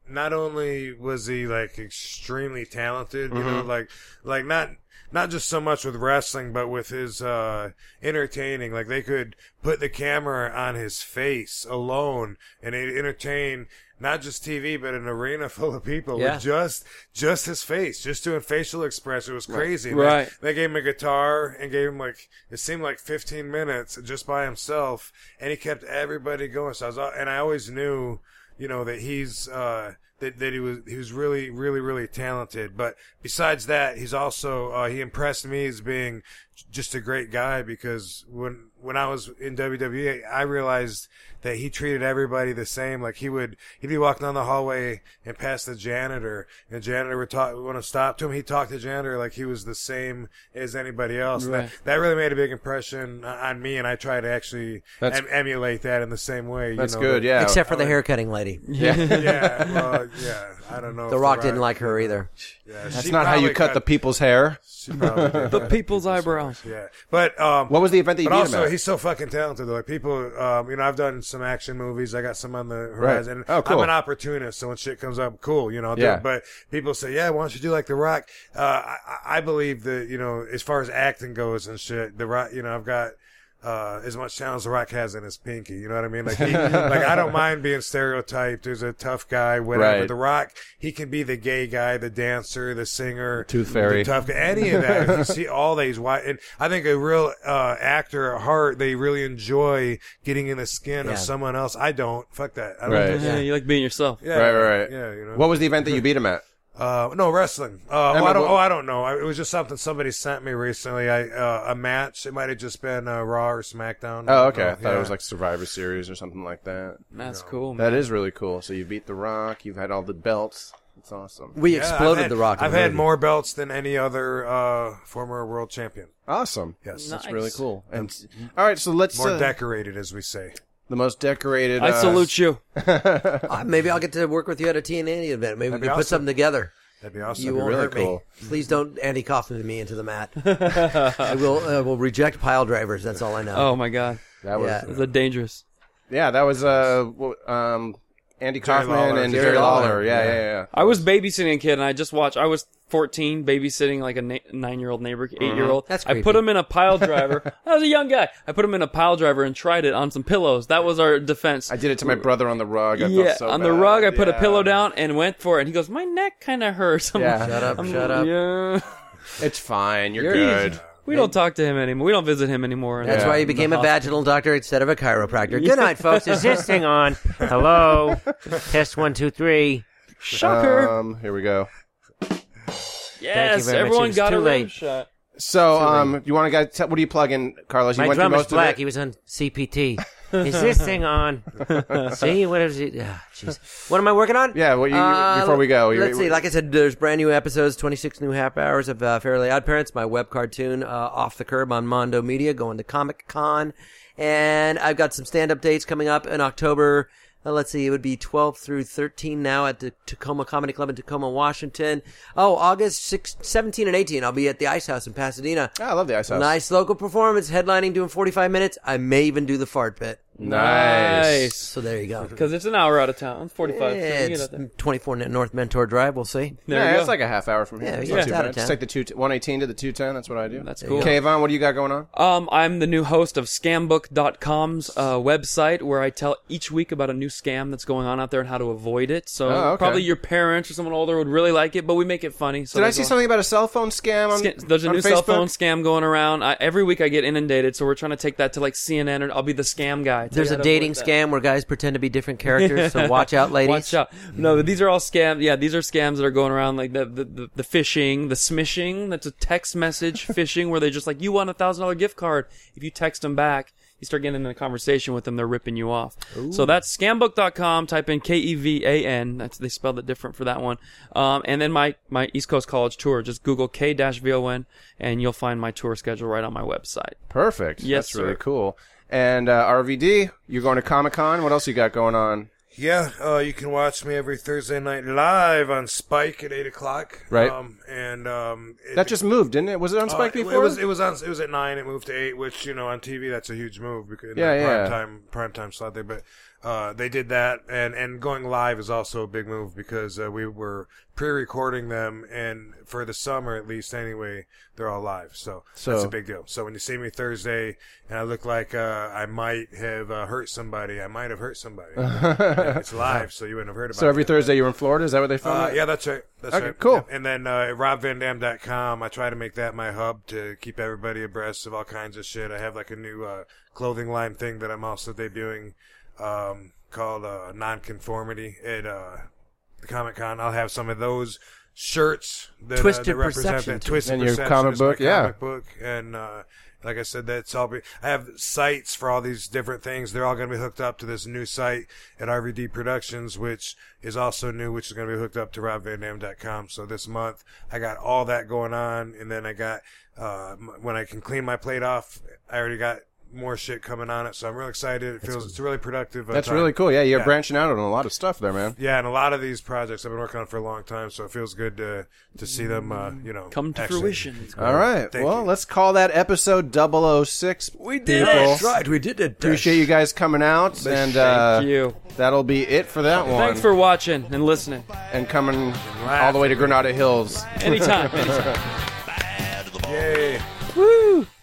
not only was he like extremely talented, you know, Mhm. like like not not just so much with wrestling, but with his uh entertaining. Like they could put the camera on his face alone, and they'd entertain not just T V, but an arena full of people Yeah. with just just his face, just doing facial expression. It was crazy. And Right. They, they gave him a guitar and gave him like it seemed like fifteen minutes just by himself, and he kept everybody going. So I was, and I always knew, you know, that he's uh that that he was he was really really really talented. But besides that, he's also uh, he impressed me as being just a great guy, because when when I was in W W E, I realized that he treated everybody the same. Like he would, he'd be walking down the hallway and pass the janitor, and the janitor would talk, want to stop to him. He'd talk to the janitor like he was the same as anybody else. Right. That, that really made a big impression on me, and I try to actually That's- em- emulate that in the same way. You That's know, good, that- yeah. Except for I the like- haircutting lady. Yeah. yeah, well, yeah. I don't know. The if Rock didn't like her either. Yeah, That's she not how you probably cut the people's hair. She probably did The cut people's eyebrows. Yeah, but um, What was the event that you but beat also him at? he's so fucking talented. Though. Like people, um, you know, I've done some action movies. I got some on the horizon. Right. Oh, cool. I'm an opportunist, so when shit comes up, cool, you know. I'll do Yeah. it. But people say, yeah, why don't you do like The Rock? Uh, I, I believe that, you know, as far as acting goes and shit, The Rock, you know, I've got. Uh, as much talent as The Rock has in his pinky, you know what I mean? Like, he, like I don't mind being stereotyped as a tough guy, whatever. Right. But The Rock, he can be the gay guy, the dancer, the singer, Tooth Fairy. the tough guy, any of that. You see all these white, and I think a real uh, actor at heart, they really enjoy getting in the skin Yeah. of someone else. I don't. Fuck that. I don't Right. do Yeah, that. you like being yourself. Yeah, Right, right, right. Yeah, you know. What was the event that you beat him at? Uh, no, wrestling. Uh, I oh, I mean, don't, what- oh, I don't know. I, it was just something somebody sent me recently. I, uh, a match. It might have just been, uh, Raw or SmackDown. Oh, okay. I Uh, thought yeah. it was like Survivor Series or something like that. That's cool, man. That is really cool. So you beat The Rock. You've had all the belts. That's awesome. We Yeah, exploded I've had, The Rock. in I've the had movie. more belts than any other, uh, former world champion. Awesome. Yes. That's Nice. really cool. And all right, so let's More uh, decorated, as we say. the most decorated. I uh, salute you. Uh, maybe I'll get to work with you at a T N A event. Maybe we That'd be can put awesome. something together. That'd be awesome. You That'd won't be really hurt cool. me. Please don't Andy Kaufman me into the mat. I will. I will reject pile drivers. That's all I know. Oh my god, That was Yeah. is that dangerous? yeah. That was uh w- um Andy Jerry Kaufman Lawler. and Jerry Jerry Lawler. Lawler. Yeah, Yeah. yeah, yeah. I was babysitting a kid, and I just watched. I was fourteen, babysitting like a na- nine-year-old neighbor, eight-year-old. That's I creepy. put him in a pile driver. I was a young guy. I put him in a pile driver and tried it on some pillows. That was our defense. I did it to my brother on the rug. I yeah, felt so on the bad. rug, I put Yeah. a pillow down and went for it. And he goes, "My neck kind of hurts." I'm Yeah. like, Shut up, I'm shut like, up. Yeah. It's fine. You're, You're- good. We don't talk to him anymore. We don't visit him anymore. That's Yeah. why you became a vaginal doctor instead of a chiropractor. Good night, folks. Is this thing on? Hello? Test one, two, three. Shocker. Um, here we go. yes, very much. It everyone was got too a late. rim shot. So, um, you want to guys? What do you plug in, Carlos? You My went through drummer's most black. of He it. was on C P T. Is this thing on? See, what is it? Ah, jeez. What am I working on? Yeah. Well, you, Uh, before we go, you- let's see. Like I said, there's brand new episodes, twenty-six new half hours of uh, Fairly Odd Parents, my web cartoon, uh, Off the Curb on Mondo Media, going to Comic Con, and I've got some stand-up dates coming up in October. Uh, let's see, it would be twelve through thirteen now at the Tacoma Comedy Club in Tacoma, Washington. Oh, August sixth, seventeen and eighteen, I'll be at the Ice House in Pasadena. Oh, I love the Ice House. Nice local performance, headlining, doing forty-five minutes. I may even do the fart bit. Nice. So there you go. Because it's an hour out of town. It's forty-five. Yeah, so you get it's out there. twenty-four North Mentor Drive. We'll see. There yeah, you it's go. like a half hour from here. Yeah, It's yeah. not too It's out bad. of Just town. take the two, one eighteen to the two ten. That's what I do. That's There cool. you go. Okay, Yvonne, what do you got going on? Um, I'm the new host of scambook dot com's uh, website, where I tell each week about a new scam that's going on out there and how to avoid it. So Oh, okay. probably your parents or someone older would really like it, but we make it funny. So Did I there's see a- something about a cell phone scam on Sca- There's a on new cell Facebook? phone scam going around. I, every week I get inundated, so we're trying to take that to like C N N, and I'll be the scam guy. Tell There's you a how to dating avoid that. scam where guys pretend to be different characters, so watch out, ladies. Watch out. No, these are all scams. Yeah, these are scams that are going around, like the the, the, the phishing, the smishing. That's a text message phishing where they just like, you want a one thousand dollars gift card. If you text them back, you start getting in a conversation with them, they're ripping you off. So that's scambook dot com. Type in K E V A N. That's, they spelled it different for that one. Um, and then my, my East Coast College tour. Just Google K V O N, and you'll find my tour schedule right on my website. Perfect. Yes, That's really sir. cool. And uh, R V D, you're going to Comic Con. What else you got going on? Yeah, uh, you can watch me every Thursday night live on Spike at eight o'clock. Right. Um, and um, it, That just moved, didn't it? Was it on Spike uh, it- before? It was. It was on. It was at nine. It moved to eight, which you know on T V that's a huge move because Yeah, that yeah. prime time prime time slot there. But uh, they did that, and, and going live is also a big move because uh, we were pre-recording them, and for the summer at least anyway, they're all live. So, So- that's a big deal. So when you see me Thursday and I look like uh, I might have uh, hurt somebody, I might have hurt somebody. And it's live, so you wouldn't have heard about it. So every Thursday you're in Florida? Is that where they film Uh, it? yeah, that's right. That's Okay, right. cool. Yep. And then uh, rob van dam dot com, I try to make that my hub to keep everybody abreast of all kinds of shit. I have like a new uh, clothing line thing that I'm also debuting um, called uh, Nonconformity at uh, the Comic Con. I'll have some of those shirts that, Twisted uh, that represent Perception, that. too. Twisted And your Perception comic is my book, yeah. comic book. And uh, like I said, that's all. Be- I have sites for all these different things. They're all going to be hooked up to this new site at R V D Productions, which is also new, which is going to be hooked up to rob van dam dot com. So this month, I got all that going on, and then I got uh, m- when I can clean my plate off, I already got more shit coming on it. So I'm really excited. It feels it's a really productive. Uh, That's time. really cool. Yeah, you're Yeah. branching out on a lot of stuff there, man. Yeah, and a lot of these projects I've been working on for a long time, so it feels good to to see them, uh, you know, Come to actually- fruition. All right. Thank well, you. let's call that episode double oh six. We did people. it. That's right. We did it. Appreciate you guys coming out, and uh, Thank you. that'll be it for that one. Thanks for watching and listening. and coming all the way to Granada Hills. Anytime. Anytime. Yay. Woo!